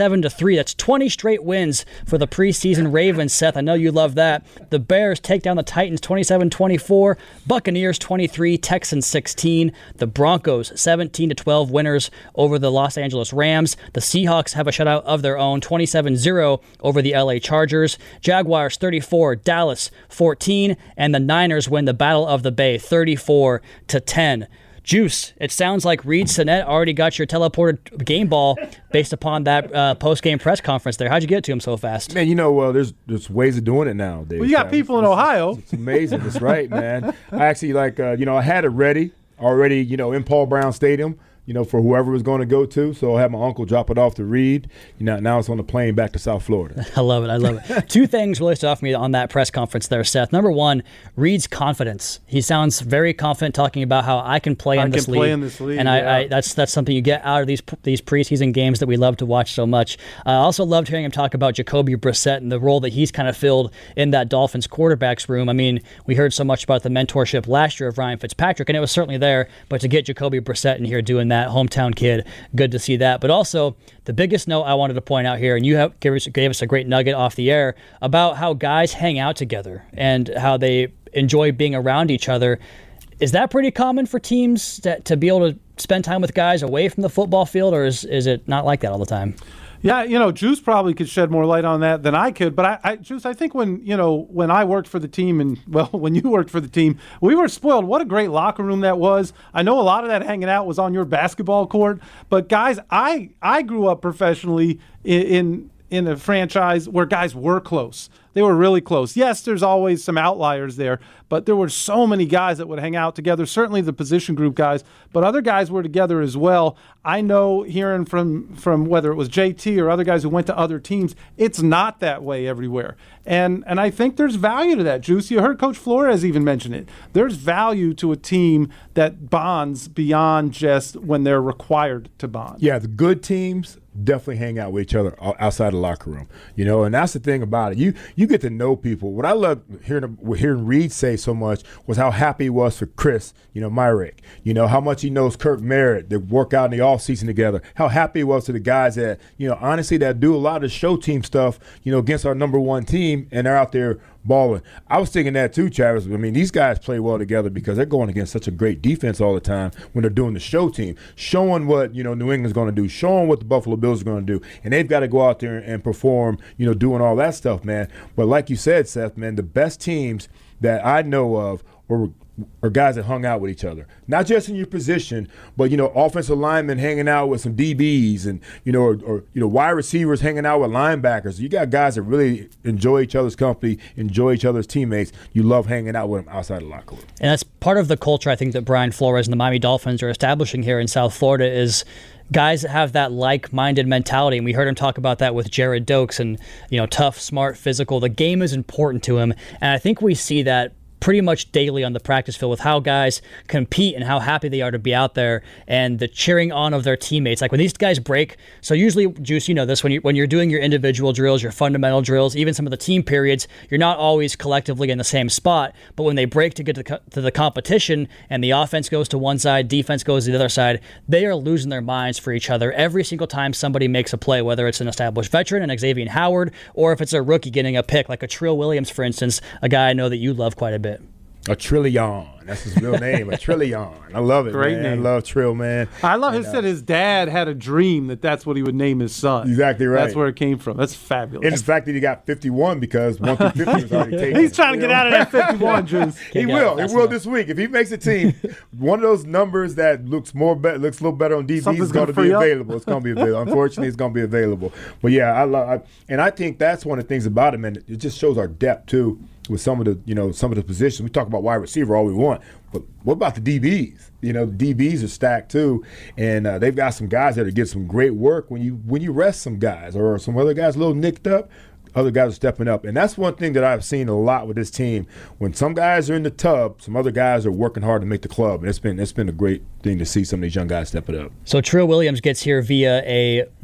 twenty-seven to three. That's twenty straight wins for the preseason Ravens, Seth. I know you love that. The Bears take down the Titans twenty-seven twenty-four. Buccaneers twenty-three, Texans sixteen. The Broncos seventeen to twelve winners over the Los Angeles Rams. The Seahawks have a shutout of their own, twenty-seven zero over the L A Chargers. Jaguars thirty-four, Dallas fourteen, and the Niners win the Battle of the Bay thirty-four to ten. Juice, it sounds like Reid Sinnett already got your teleported game ball based upon that uh, post-game press conference there. How'd you get to him so fast? Man, you know, well, there's there's ways of doing it now, Dave. Well, you got people in Ohio. It's, it's amazing. That's right, man. I actually, like, uh, you know, I had it ready already, you know, in Paul Brown Stadium, you know, for whoever was going to go to. So I had my uncle drop it off to Reid. You know, now it's on the plane back to South Florida. I love it. I love it. Two things really stood off me on that press conference there, Seth. Number one, Reid's confidence. He sounds very confident talking about how I can play I in this can league. play in this league, and yeah. I, I that's that's something you get out of these these preseason games that we love to watch so much. I also loved hearing him talk about Jacoby Brissett and the role that he's kind of filled in that Dolphins quarterbacks room. I mean, we heard so much about the mentorship last year of Ryan Fitzpatrick, and it was certainly there. But to get Jacoby Brissett in here doing that, hometown kid, good to see that. But also, the biggest note I wanted to point out here, and you have, gave, us, gave us a great nugget off the air about how guys hang out together and how they enjoy being around each other. Is that pretty common for teams to, to be able to spend time with guys away from the football field, or is, is it not like that all the time? Yeah, you know, Juice probably could shed more light on that than I could. But I, I, Juice, I think when you know when I worked for the team, and well, when you worked for the team, we were spoiled. What a great locker room that was. I know a lot of that hanging out was on your basketball court. But guys, I I grew up professionally in in, in a franchise where guys were close. They were really close. Yes, there's always some outliers there, but there were so many guys that would hang out together, certainly the position group guys, but other guys were together as well. I know hearing from, from whether it was J T or other guys who went to other teams, it's not that way everywhere. And and I think there's value to that, Juice. You heard Coach Flores even mention it. There's value to a team that bonds beyond just when they're required to bond. Yeah, the good teams definitely hang out with each other outside the locker room, you know, and that's the thing about it. You you get to know people. What I love hearing hearing Reid say so much was how happy he was for Chris, you know, Myrick, you know, how much he knows Kirk Merritt. They work out in the offseason together. How happy he was to the guys that, you know, honestly, that do a lot of the show team stuff, you know, against our number one team, and they're out there balling. I was thinking that too, Travis. I mean, these guys play well together because they're going against such a great defense all the time when they're doing the show team, showing what, you know, New England's going to do, showing what the Buffalo Bills are going to do, and they've got to go out there and perform, you know, doing all that stuff, man. But like you said, Seth, man, the best teams that I know of were or guys that hung out with each other, not just in your position, but, you know, offensive linemen hanging out with some D Bs, and, you know, or, or you know, wide receivers hanging out with linebackers. You got guys that really enjoy each other's company, enjoy each other's teammates. You love hanging out with them outside the locker room. And that's part of the culture I think that Brian Flores and the Miami Dolphins are establishing here in South Florida is guys that have that like-minded mentality. And we heard him talk about that with Jared Dokes and, you know, tough, smart, physical. The game is important to him. And I think we see that pretty much daily on the practice field with how guys compete and how happy they are to be out there and the cheering on of their teammates. Like when these guys break, so usually, Juice, you know this, when, you, when you're doing your individual drills, your fundamental drills, even some of the team periods, you're not always collectively in the same spot. But when they break to get to the, to the competition and the offense goes to one side, defense goes to the other side, they are losing their minds for each other every single time somebody makes a play, whether it's an established veteran, an Xavier Howard, or if it's a rookie getting a pick, like a Trill Williams, for instance, a guy I know that you love quite a bit. A Trillion. That's his real name, a Trillion. I love it, Great man. name. I love Trill, man. I love and, he uh, said his dad had a dream that that's what he would name his son. Exactly right. That's where it came from. That's fabulous. And the fact that he got fifty-one because one through fifty was already taken. He's trying to get out of that fifty-one, Juice. He will. He will this week. If he makes a team, one of those numbers that looks more be- looks a little better on D V is going to be available. Up. It's going to be available. Unfortunately, it's going to be available. But yeah, I love. I, and I think that's one of the things about him, and it just shows our depth too with some of the you know some of the positions. We talk about wide receiver all we want, but what about the D Bs? You know, the D Bs are stacked too, and uh, they've got some guys that are getting some great work when you when you rest some guys or some other guys a little nicked up. Other guys are stepping up. And that's one thing that I've seen a lot with this team. When some guys are in the tub, some other guys are working hard to make the club. And it's been it's been a great thing to see some of these young guys stepping up. So Trill Williams gets here via a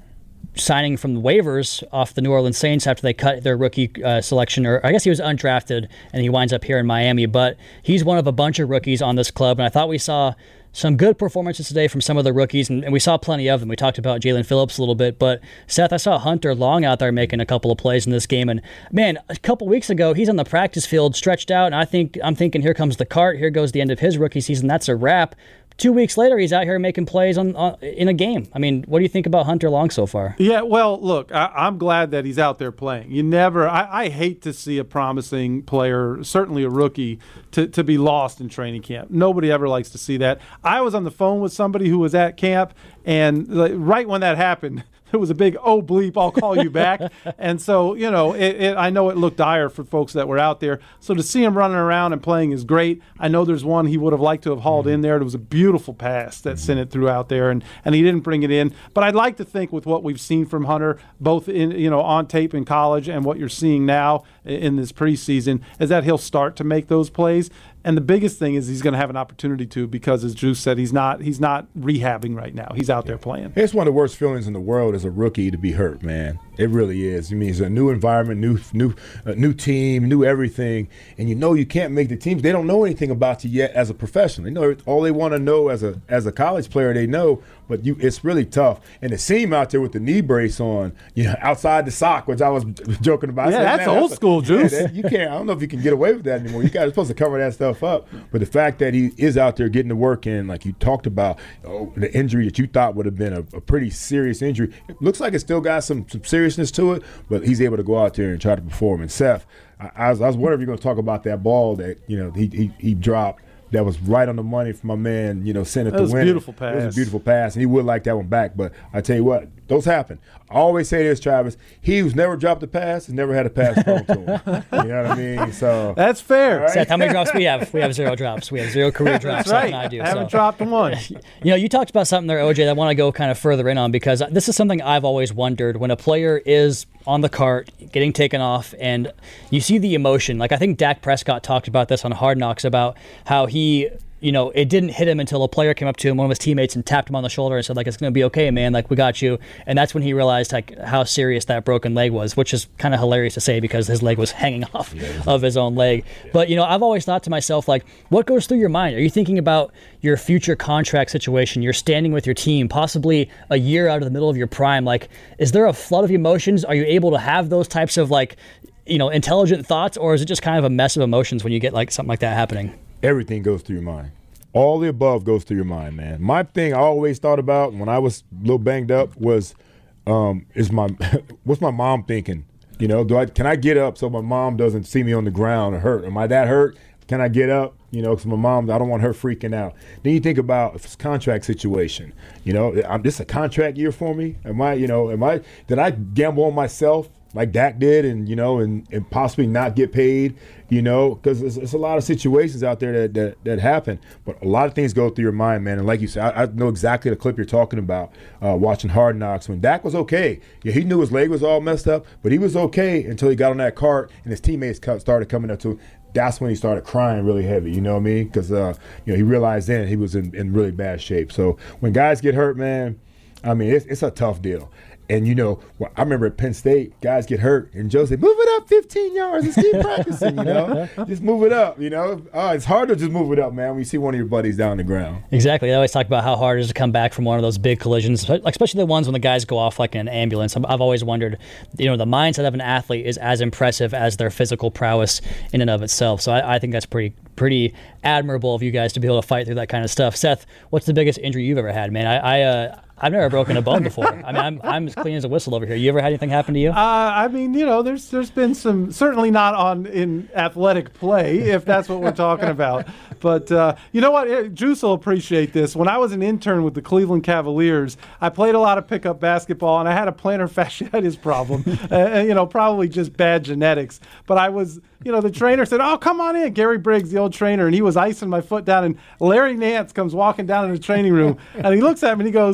signing from the waivers off the New Orleans Saints after they cut their rookie uh, selection, or I guess he was undrafted, and he winds up here in Miami. But he's one of a bunch of rookies on this club, and I thought we saw some good performances today from some of the rookies, and, and we saw plenty of them. We talked about Jalen Phillips a little bit, but Seth, I saw Hunter Long out there making a couple of plays in this game, and man, a couple weeks ago, he's on the practice field stretched out, and I think I'm thinking, here comes the cart, here goes the end of his rookie season, that's a wrap. Two weeks later, he's out here making plays on, on in a game. I mean, what do you think about Hunter Long so far? Yeah, well, look, I, I'm glad that he's out there playing. You never, I, I hate to see a promising player, certainly a rookie, to, to be lost in training camp. Nobody ever likes to see that. I was on the phone with somebody who was at camp, and like, right when that happened, there was a big, oh, bleep, I'll call you back. And so, you know, it, it, I know it looked dire for folks that were out there. So to see him running around and playing is great. I know there's one he would have liked to have hauled in there. It was a beautiful pass that sent it through out there, and, and he didn't bring it in. But I'd like to think with what we've seen from Hunter, both in, you know, on tape in college and what you're seeing now in this preseason, is that he'll start to make those plays. And the biggest thing is he's going to have an opportunity to, because as Drew said, he's not he's not rehabbing right now. He's out there playing. It's one of the worst feelings in the world as a rookie to be hurt, man. It really is. I mean, it's a new environment, new new uh, new team, new everything, and you know you can't make the teams. They don't know anything about you yet as a professional. They know all they want to know as a as a college player. They know, but you it's really tough. And to see him out there with the knee brace on, you know, outside the sock, which I was joking about. Yeah, said, that's old that's school, a, Juice. Yeah, that, you can't. I don't know if you can get away with that anymore. You guys are supposed to cover that stuff up. But the fact that he is out there getting the work in, like you talked about, oh, the injury that you thought would have been a, a pretty serious injury, it looks like it's still got some, some seriousness to it, but he's able to go out there and try to perform. And Seth, I, I, was, I was wondering if you're going to talk about that ball that, you know, he, he, he dropped. That was right on the money for my man, you know, sent it to win. That was a beautiful pass. It was a beautiful pass, and he would like that one back. But I tell you what, those happen. I always say this, Travis. He who's never dropped a pass has never had a pass thrown to him. You know what I mean? So that's fair. Right? Seth, how many drops do we have? We have zero drops. We have zero career drops. That's right. I do. I haven't so. dropped one. You know, you talked about something there, O J, that I want to go kind of further in on, because this is something I've always wondered when a player is on the cart, getting taken off, and you see the emotion. Like, I think Dak Prescott talked about this on Hard Knocks, about how he – you know, it didn't hit him until a player came up to him, one of his teammates, and tapped him on the shoulder and said, like, it's going to be okay, man. Like, we got you. And that's when he realized, like, how serious that broken leg was, which is kind of hilarious to say because his leg was hanging off yeah. of his own leg. Yeah. But, you know, I've always thought to myself, like, what goes through your mind? Are you thinking about your future contract situation? You're standing with your team, possibly a year out of the middle of your prime. Like, is there a flood of emotions? Are you able to have those types of, like, you know, intelligent thoughts, or is it just kind of a mess of emotions when you get, like, something like that happening? Everything goes through your mind. All the above goes through your mind, man. My thing I always thought about when I was a little banged up was, um, is my what's my mom thinking? You know, do I can I get up so my mom doesn't see me on the ground or hurt? Am I that hurt? Can I get up? You know, because my mom, I don't want her freaking out. Then you think about if it's a contract situation. You know, I'm, this is a contract year for me. Am I, you know, am I, did I gamble on myself like Dak did, and you know, and, and possibly not get paid, you know, because it's, it's a lot of situations out there that, that that happen. But a lot of things go through your mind, man. And like you said, I, I know exactly the clip you're talking about. Uh, watching Hard Knocks when Dak was okay. Yeah, he knew his leg was all messed up, but he was okay until he got on that cart and his teammates started coming up to him. That's when he started crying really heavy, you know what I mean? Because uh, you know, he realized then he was in, in really bad shape. So when guys get hurt, man, I mean, it's, it's a tough deal. And, you know, well, I remember at Penn State, guys get hurt, and Joe said, move it up fifteen yards. Let's keep practicing, you know. Just move it up, you know. Uh, it's hard to just move it up, man, when you see one of your buddies down on the ground. Exactly. They always talk about how hard it is to come back from one of those big collisions, especially the ones when the guys go off like in an ambulance. I've always wondered, you know, the mindset of an athlete is as impressive as their physical prowess in and of itself. So I, I think that's pretty pretty admirable of you guys to be able to fight through that kind of stuff. Seth, what's the biggest injury you've ever had, man? I, I uh, I've never broken a bone before. I mean, I'm I'm as clean as a whistle over here. You ever had anything happen to you? Uh, I mean, you know, there's there's been some, certainly not on in athletic play, if that's what we're talking about. But uh, you know what? Juice will appreciate this. When I was an intern with the Cleveland Cavaliers, I played a lot of pickup basketball, and I had a plantar fasciitis problem. uh, you know, probably just bad genetics. But I was, you know, the trainer said, "Oh, come on in." Gary Briggs, the old trainer, and he was icing my foot down. And Larry Nance comes walking down in the training room, and he looks at me and he goes,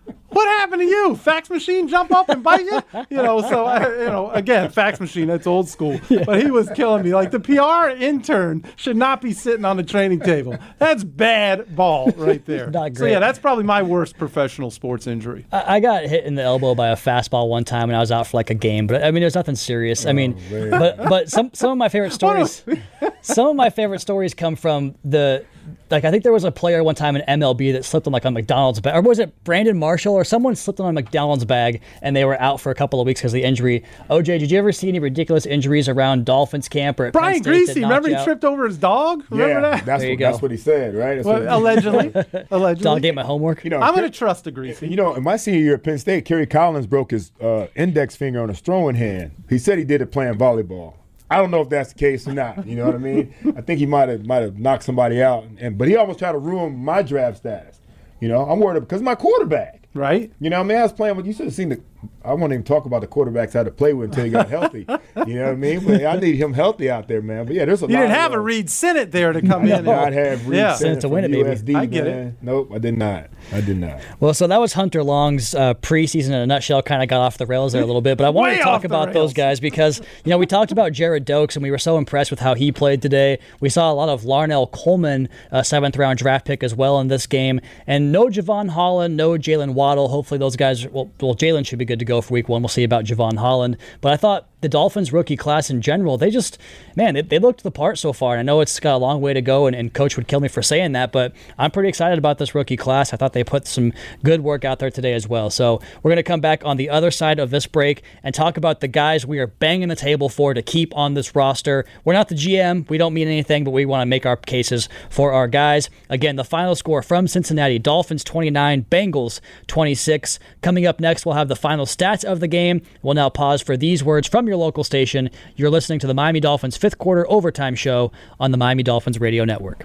What happened to you? Fax machine jump up and bite you? You know, so, I, you know, again, fax machine, that's old school. Yeah. But he was killing me. Like, the P R intern should not be sitting on the training table. That's bad ball right there. Not great. So, yeah, that's probably my worst professional sports injury. I, I got hit in the elbow by a fastball one time when I was out for, like, a game. But, I mean, there's nothing serious. I mean, oh, but but some, some of my favorite stories, some of my favorite stories come from the – like, I think there was a player one time in M L B that slipped on, like, a McDonald's bag. Or was it Brandon Marshall? Or someone slipped on a McDonald's bag, and they were out for a couple of weeks because of the injury. O J, did you ever see any ridiculous injuries around Dolphins camp or at Brian Penn State Greasy, remember he out? tripped over his dog? Remember yeah, that? That's, there you what, go. that's what he said, right? That's well, what allegedly. allegedly. Dog ate my homework. You know, I'm going to trust the Greasy. You know, in my senior year at Penn State, Kerry Collins broke his uh, index finger on his throwing hand. He said he did it playing volleyball. I don't know if that's the case or not. You know what I mean? I think he might have might have knocked somebody out, and but he almost tried to ruin my draft status. You know, I'm worried because of my quarterback. Right. You know, I mean, I was playing with. You should have seen the. I won't even talk about the quarterbacks I had to play with until he got healthy. You know what I mean? But I need him healthy out there, man. But yeah, there's a you lot. You didn't of have those. a Reed Sinnott there to come I in. did not have Reed yeah. Sinnott to win it, U S D, baby. I get man. it. Nope, I did not. I did not. Well, so that was Hunter Long's uh, preseason in a nutshell. Kind of got off the rails there a little bit, but I wanted Way to talk off the about rails. those guys because you know we talked about Jared Dokes and we were so impressed with how he played today. We saw a lot of Larnell Coleman, a seventh round draft pick as well in this game, and no Javon Holland, no Jalen Waddle. Hopefully those guys. Well, well, Jalen should be good to go for week one. We'll see about Javon Holland, but I thought the Dolphins rookie class in general, they just, man, they, they looked the part so far. And I know it's got a long way to go, and, and Coach would kill me for saying that, but I'm pretty excited about this rookie class. I thought they put some good work out there today as well. So we're going to come back on the other side of this break and talk about the guys we are banging the table for to keep on this roster. We're not the G M. We don't mean anything, but we want to make our cases for our guys. Again, the final score from Cincinnati, Dolphins twenty-nine, Bengals twenty-six. Coming up next, we'll have the final stats of the game. We'll now pause for these words from your local station. You're listening to the Miami Dolphins fifth quarter overtime show on the Miami Dolphins Radio Network.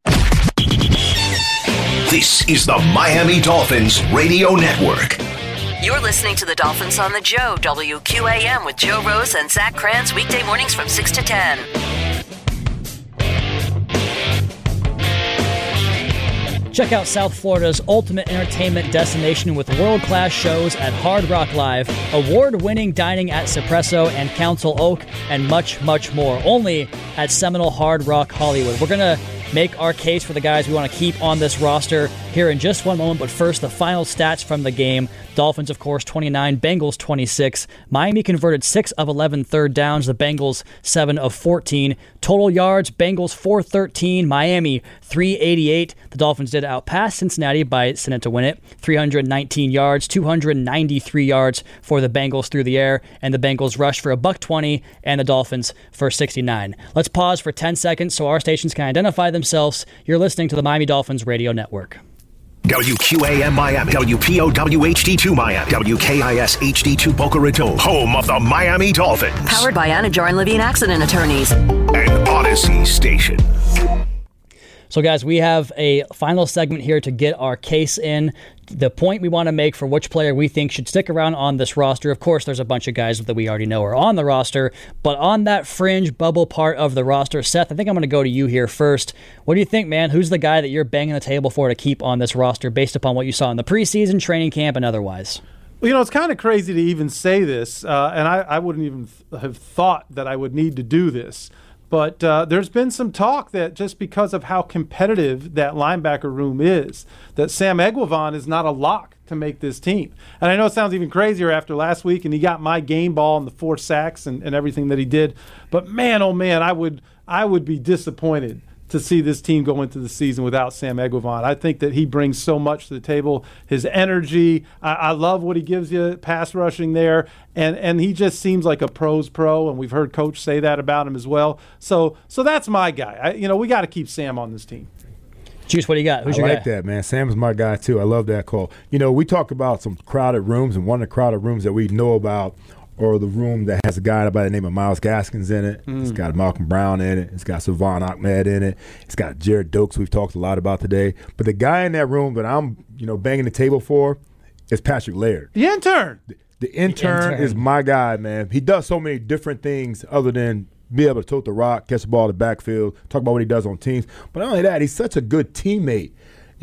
This is the Miami Dolphins Radio Network. You're listening to the Dolphins on the Joe, W Q A M with Joe Rose and Zach Krantz, weekday mornings from six to ten. Check out South Florida's ultimate entertainment destination with world-class shows at Hard Rock Live, award-winning dining at Suppresso and Council Oak, and much, much more. Only at Seminole Hard Rock Hollywood. We're going to make our case for the guys we want to keep on this roster here in just one moment, but first, the final stats from the game. Dolphins, of course, twenty-nine, Bengals twenty-six. Miami converted six of eleven third downs, the Bengals seven of fourteen. Total yards, Bengals four thirteen, Miami three eighty-eight. The Dolphins did outpass Cincinnati by sending it to win it. three nineteen yards, two ninety-three yards for the Bengals through the air, and the Bengals rushed for a buck twenty and the Dolphins for sixty-nine. Let's pause for ten seconds so our stations can identify themselves. You're listening to the Miami Dolphins Radio Network. W Q A M Miami, W P O W H D two Miami, W K I S H D two Boca Raton, home of the Miami Dolphins. Powered by Anajar and Levine Accident Attorneys. An Odyssey station. So, guys, we have a final segment here to get our case in. The point we want to make for which player we think should stick around on this roster. Of course, there's a bunch of guys that we already know are on the roster, but on that fringe bubble part of the roster, Seth, I think I'm going to go to you here first. What do you think, man? Who's the guy that you're banging the table for to keep on this roster based upon what you saw in the preseason, training camp, and otherwise? Well, you know, it's kind of crazy to even say this, uh, and I, I wouldn't even th- have thought that I would need to do this. But uh, there's been some talk that just because of how competitive that linebacker room is, that Sam Eguavoen is not a lock to make this team. And I know it sounds even crazier after last week, and he got my game ball and the four sacks and, and everything that he did. But man, oh man, I would I would be disappointed to see this team go into the season without Sam Eguavoen. I think that he brings so much to the table. His energy, I, I love what he gives you pass rushing there, and and he just seems like a pro's pro, and we've heard Coach say that about him as well. So so that's my guy. I, you know, we got to keep Sam on this team. Juice, what do you got? Who's I your like guy? that, man. Sam's my guy, too. I love that call. You know, we talk about some crowded rooms, and one of the crowded rooms that we know about or the room that has a guy by the name of Myles Gaskins in it. Mm. It's got Malcolm Brown in it. It's got Savon Ahmed in it. It's got Jared Dokes, we've talked a lot about today. But the guy in that room that I'm, you know, banging the table for is Patrick Laird. The intern. The, the, intern, the intern is my guy, man. He does so many different things other than be able to tote the rock, catch the ball in the backfield, talk about what he does on teams. But not only that, he's such a good teammate.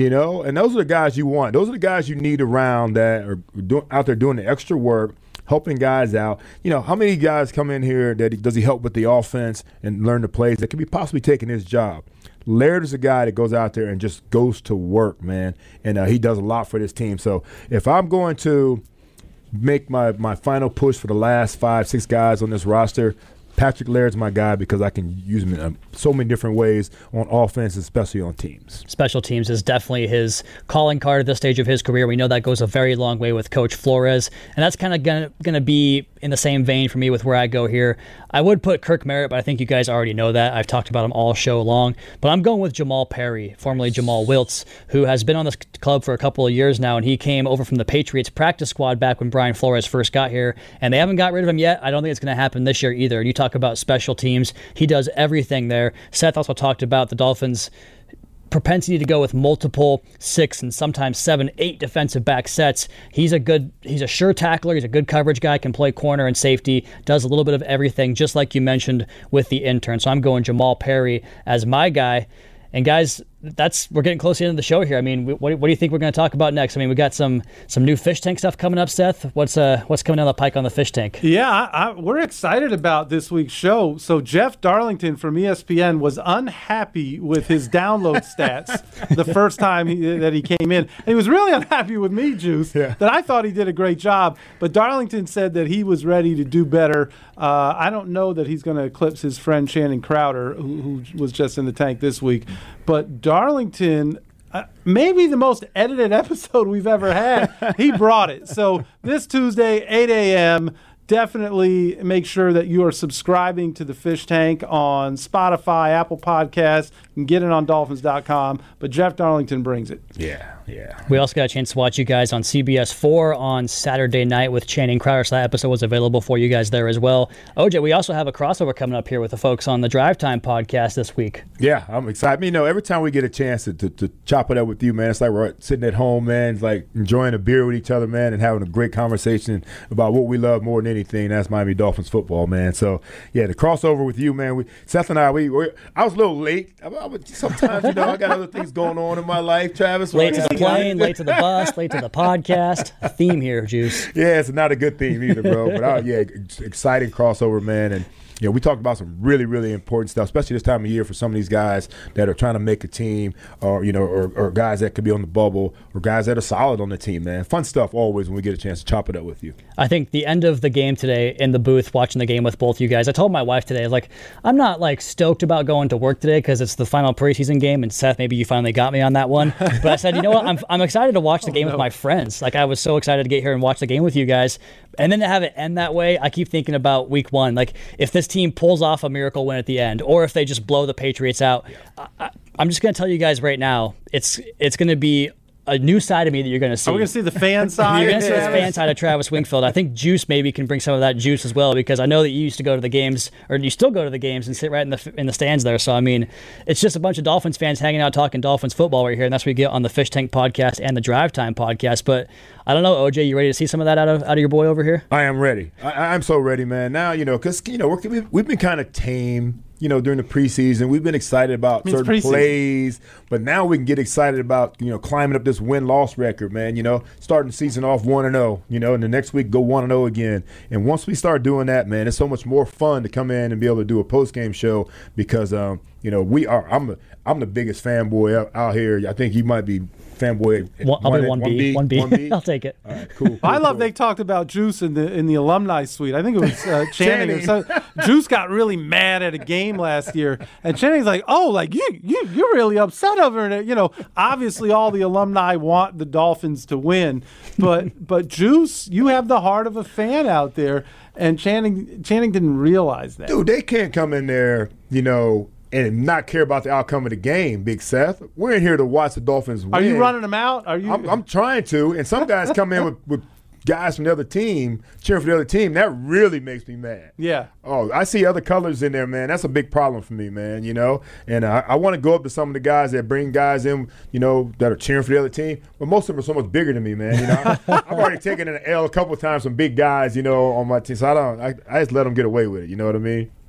You know, and those are the guys you want. Those are the guys you need around that are doing, out there doing the extra work, helping guys out. You know, how many guys come in here that he, does he help with the offense and learn the plays that could be possibly taking his job? Laird is a guy that goes out there and just goes to work, man, and uh, he does a lot for this team. So if I'm going to make my, my final push for the last five, six guys on this roster, Patrick Laird's my guy because I can use him in so many different ways on offense, especially on teams. Special teams is definitely his calling card at this stage of his career. We know that goes a very long way with Coach Flores, and that's kind of going to be in the same vein for me with where I go here. I would put Kirk Merritt, but I think you guys already know that. I've talked about him all show long. But I'm going with Jamal Perry, formerly Jamal Wiltz, who has been on this club for a couple of years now, and he came over from the Patriots practice squad back when Brian Flores first got here, and they haven't got rid of him yet. I don't think it's going to happen this year either. And you talk about special teams. He does everything there. Seth also talked about the Dolphins' propensity to go with multiple six and sometimes seven, eight defensive back sets. He's a good, he's a sure tackler. He's a good coverage guy, can play corner and safety, does a little bit of everything, just like you mentioned with the intern. So I'm going Jamal Perry as my guy. And guys, that's we're getting close to the end of the show here. I mean, what, what do you think we're going to talk about next? I mean, we got some some new fish tank stuff coming up, Seth. What's uh what's coming down the pike on the fish tank? Yeah, I, I, we're excited about this week's show. So Jeff Darlington from E S P N was unhappy with his download stats the first time he, that he came in. And he was really unhappy with me, Juice, yeah. that I thought he did a great job. But Darlington said that he was ready to do better. Uh, I don't know that he's going to eclipse his friend Channing Crowder, who, who was just in the tank this week. But Darlington, uh, maybe the most edited episode we've ever had, he brought it. So this Tuesday, eight a.m., definitely make sure that you are subscribing to the Fish Tank on Spotify, Apple Podcasts. You can get it on Dolphins dot com. But Jeff Darlington brings it. Yeah, yeah. We also got a chance to watch you guys on C B S four on Saturday night with Channing Crowder, so that episode was available for you guys there as well. O J, we also have a crossover coming up here with the folks on the Drive Time podcast this week. Yeah, I'm excited. I mean, you know, every time we get a chance to, to, to chop it up with you, man, it's like we're sitting at home, man. It's like enjoying a beer with each other, man, and having a great conversation about what we love more than anything. That's Miami Dolphins football, man. So, yeah, the crossover with you, man. We, Seth and I, we, we I was a little late. I, I, sometimes, you know, I got other things going on in my life, Travis. Late to the plane, late to the bus, late to the podcast. A theme here, Juice. Yeah, it's not a good theme either, bro. But, I, yeah, exciting crossover, man. And, you know, we talked about some really, really important stuff, especially this time of year for some of these guys that are trying to make a team, or you know, or, or guys that could be on the bubble, or guys that are solid on the team, man. Fun stuff always when we get a chance to chop it up with you. I think the end of the game today in the booth, watching the game with both you guys, I told my wife today, like, I'm not like stoked about going to work today because it's the final preseason game, and Seth, maybe you finally got me on that one. But I said, you know what, I'm I'm excited to watch the game oh, no. with my friends. Like, I was so excited to get here and watch the game with you guys. And then to have it end that way, I keep thinking about week one. Like, if this team pulls off a miracle win at the end, or if they just blow the Patriots out, yeah. I, I'm just going to tell you guys right now, it's it's going to be a new side of me that you're going to see. Are we going to see the fan side? You're going to see the fan side of Travis Wingfield. I think Juice maybe can bring some of that juice as well, because I know that you used to go to the games, or you still go to the games and sit right in the in the stands there. So, I mean, it's just a bunch of Dolphins fans hanging out talking Dolphins football right here, and that's what we get on the Fish Tank podcast and the Drive Time podcast. But I don't know, O J, you ready to see some of that out of out of your boy over here? I am ready. I, I'm so ready, man. Now, you know, because, you know, we're, we've been kind of tame. You know, during the preseason, we've been excited about certain preseason. plays, but now we can get excited about, you know, climbing up this win-loss record, man. You know, starting the season off one and oh, you know, and the next week go one and oh again. And once we start doing that, man, it's so much more fun to come in and be able to do a post-game show because, um, you know, we are. I'm, a, I'm the biggest fanboy out, out here. I think you might be fanboy. One, I'll be one B. One B. One B. I'll take it. All right, cool. cool I love cool. they talked about Juice in the in the alumni suite. I think it was uh, Channing. Channing. So, Juice got really mad at a game last year, and Channing's like, "Oh, like you, you, you're really upset over it." You know, obviously all the alumni want the Dolphins to win, but but Juice, you have the heart of a fan out there, and Channing Channing didn't realize that. Dude, they can't come in there, you know, and not care about the outcome of the game, Big Seth. We're in here to watch the Dolphins win. Are you running them out? Are you? I'm, I'm trying to, and some guys come in with, with guys from the other team cheering for the other team. That really makes me mad. Yeah. Oh, I see other colors in there, man. That's a big problem for me, man, you know. And I, I want to go up to some of the guys that bring guys in, you know, that are cheering for the other team. But most of them are so much bigger than me, man. You know, I, I've already taken an L a couple of times from big guys, you know, on my team. So I don't – I just let them get away with it. You know what I mean?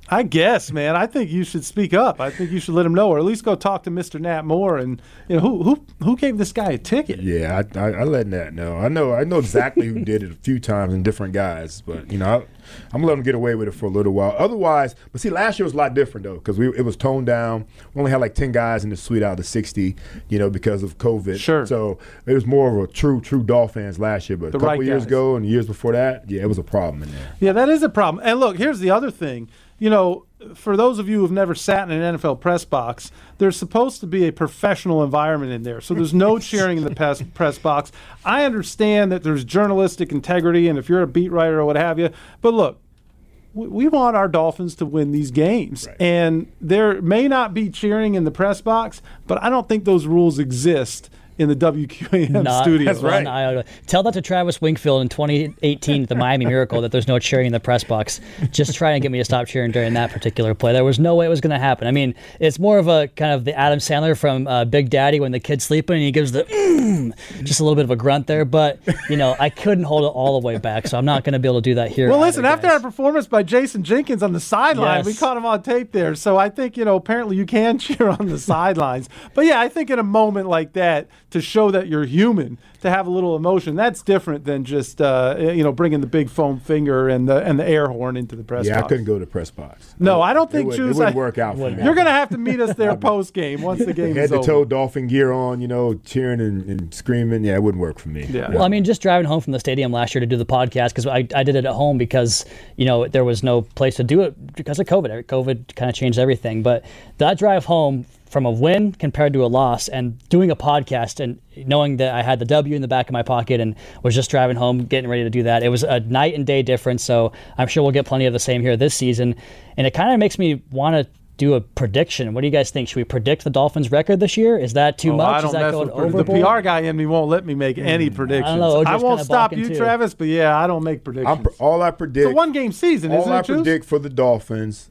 I guess, man. I think you should speak up. I think you should let him know, or at least go talk to Mister Nat Moore. And you know, who who who gave this guy a ticket? Yeah, I, I, I let Nat know. I know I know exactly who did it a few times and different guys. But you know, I, I'm gonna let him get away with it for a little while. Otherwise, but see, last year was a lot different though because we it was toned down. We only had like ten guys in the suite out of sixty, you know, because of COVID. Sure. So it was more of a true true Dolphins last year. But The a couple right years guys. ago and years before that, yeah, it was a problem in there. Yeah, that is a problem. And look, here's the other thing. You know, for those of you who've never sat in an N F L press box, there's supposed to be a professional environment in there. So there's no cheering in the press, press box. I understand that there's journalistic integrity, and if you're a beat writer or what have you. But look, we, we want our Dolphins to win these games. Right. And there may not be cheering in the press box, but I don't think those rules exist in the W Q A M Not studio. That's right. Iota. Tell that to Travis Wingfield in twenty eighteen at the Miami Miracle that there's no cheering in the press box. Just trying to get me to stop cheering during that particular play. There was no way it was going to happen. I mean, it's more of a kind of the Adam Sandler from uh, Big Daddy when the kid's sleeping and he gives the mm, just a little bit of a grunt there. But, you know, I couldn't hold it all the way back, so I'm not going to be able to do that here. Well, either, listen, after guys. our performance by Jason Jenkins on the sideline, Yes. we caught him on tape there. So I think, you know, apparently you can cheer on the sidelines. But, yeah, I think in a moment like that, to show that you're human, to have a little emotion, that's different than just, uh, you know, bringing the big foam finger and the and the air horn into the press Yeah, box. I couldn't go to the press box. No, I don't It think, would- Juice. It wouldn't I- work out for me. You're going to have to meet us there post-game once the game Head is to over. toe Dolphin gear on, you know, cheering and, and screaming. Yeah, it wouldn't work for me. Yeah. Well, I mean, just driving home from the stadium last year to do the podcast, because I, I did it at home because, you know, there was no place to do it because of COVID. COVID kind of changed everything. But that drive home from a win compared to a loss and doing a podcast and knowing that I had the W in the back of my pocket and was just driving home, getting ready to do that, it was a night and day difference. So I'm sure we'll get plenty of the same here this season. And it kind of makes me want to do a prediction. What do you guys think? Should we predict the Dolphins' record this year? Is that too Oh, much? I don't Is that mess going with predictions. overboard? The P R guy in me won't let me make any predictions. know, O J's I won't kinda stop balking you, too. Travis, but yeah, I don't make predictions. I'm, pr- all I predict. It's a one-game season, all isn't I it, Juice? predict for the Dolphins,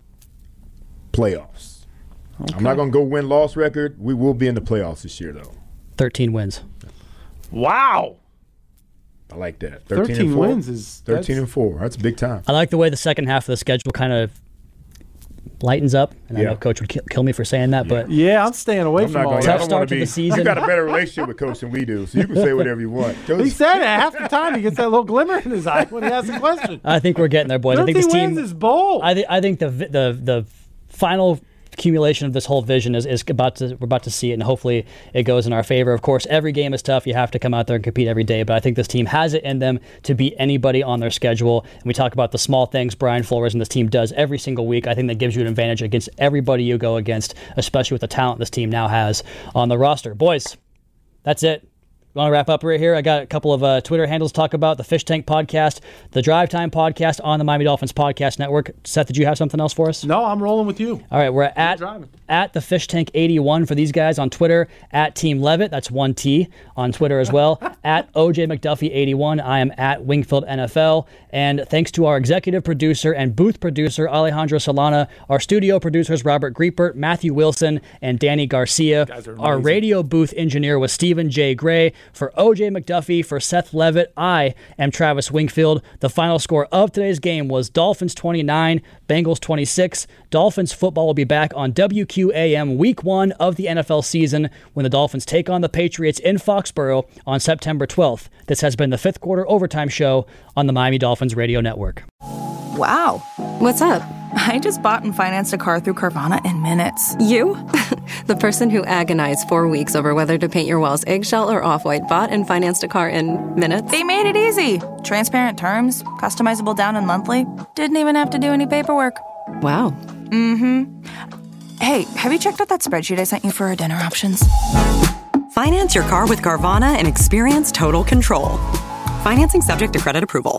playoffs. I'm not going to go win-loss record. We will be in the playoffs this year, though. thirteen wins. Wow. I like that. thirteen, thirteen and four. wins is thirteen that's- and four. That's big time. I like the way the second half of the schedule kind of lightens up. And I Yeah. know Coach would kill, kill me for saying that, but Yeah, I'm staying away I'm from not all going. that. Tough start to the season. You got a better relationship with Coach than we do, so you can say whatever you want. Coach, He said it half the time. He gets that little glimmer in his eye when he asks a question. I think we're getting there, boys. I think thirteen this team wins is bold. I, th- I think the vi- the the final accumulation of this whole vision is, is about to we're about to see it, and hopefully it goes in our favor. Of course, every game is tough. You have to come out there and compete every day, but I think this team has it in them to beat anybody on their schedule. And we talk about the small things Brian Flores and this team does every single week. I think that gives you an advantage against everybody you go against, especially with the talent this team now has on the roster. Boys, that's it. Want to wrap up right here? I got a couple of uh, Twitter handles to talk about. The Fish Tank Podcast, the Drive Time Podcast on the Miami Dolphins Podcast Network. Seth, did you have something else for us? No, I'm rolling with you. All right, we're at driving. at the Fish Tank eighty-one for these guys on Twitter. At Team Levitt, that's one T on Twitter as well. At O J McDuffie eighty-one, I am at Wingfield N F L. And thanks to our executive producer and booth producer Alejandro Solana, our studio producers Robert Griepert, Matthew Wilson, and Danny Garcia. Our radio booth engineer was Stephen J. Gray. For O J McDuffie, for Seth Levitt, I am Travis Wingfield. The final score of today's game was Dolphins twenty-nine, Bengals twenty-six. Dolphins football will be back on W Q A M week one of the N F L season when the Dolphins take on the Patriots in Foxborough on September twelfth. This has been the fifth quarter overtime show on the Miami Dolphins Radio Network. Wow. What's up? I just bought and financed a car through Carvana in minutes. You? The person who agonized four weeks over whether to paint your walls eggshell or off-white bought and financed a car in minutes? They made it easy. Transparent terms, customizable down and monthly. Didn't even have to do any paperwork. Wow. Mm-hmm. Hey, have you checked out that spreadsheet I sent you for our dinner options? Finance your car with Carvana and experience total control. Financing subject to credit approval.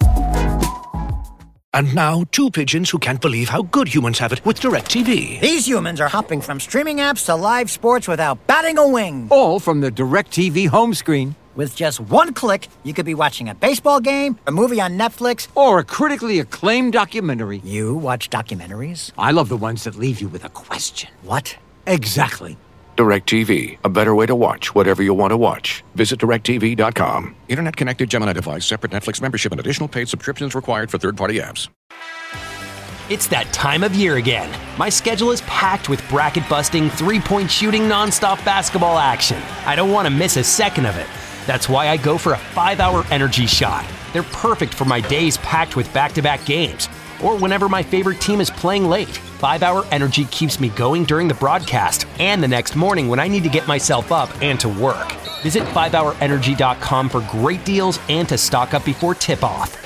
And now, two pigeons who can't believe how good humans have it with DirecTV. These humans are hopping from streaming apps to live sports without batting a wing. All from the DirecTV home screen. With just one click, you could be watching a baseball game, a movie on Netflix, or a critically acclaimed documentary. You watch documentaries? I love the ones that leave you with a question. What? Exactly. DirecTV, a better way to watch whatever you want to watch. Visit direct T V dot com. Internet connected Gemini device, separate Netflix membership, and additional paid subscriptions required for third-party apps. It's that time of year again. My schedule is packed with bracket-busting, three-point shooting, nonstop basketball action. I don't want to miss a second of it. That's why I go for a five-hour energy shot. They're perfect for my days packed with back-to-back games, or whenever my favorite team is playing late. five-hour energy keeps me going during the broadcast and the next morning when I need to get myself up and to work. Visit five hour energy dot com for great deals and to stock up before tip-off.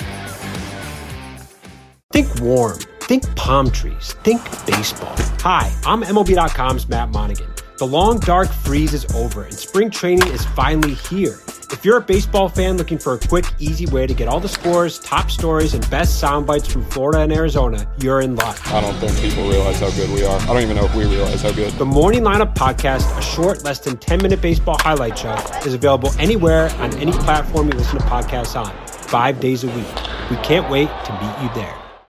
Think warm. Think palm trees. Think baseball. Hi, I'm M L B dot com's Matt Monaghan. The long, dark freeze is over, and spring training is finally here. If you're a baseball fan looking for a quick, easy way to get all the scores, top stories, and best sound bites from Florida and Arizona, you're in luck. I don't think people realize how good we are. I don't even know if we realize how good. The Morning Lineup Podcast, a short, less than ten-minute baseball highlight show, is available anywhere on any platform you listen to podcasts on, five days a week. We can't wait to meet you there.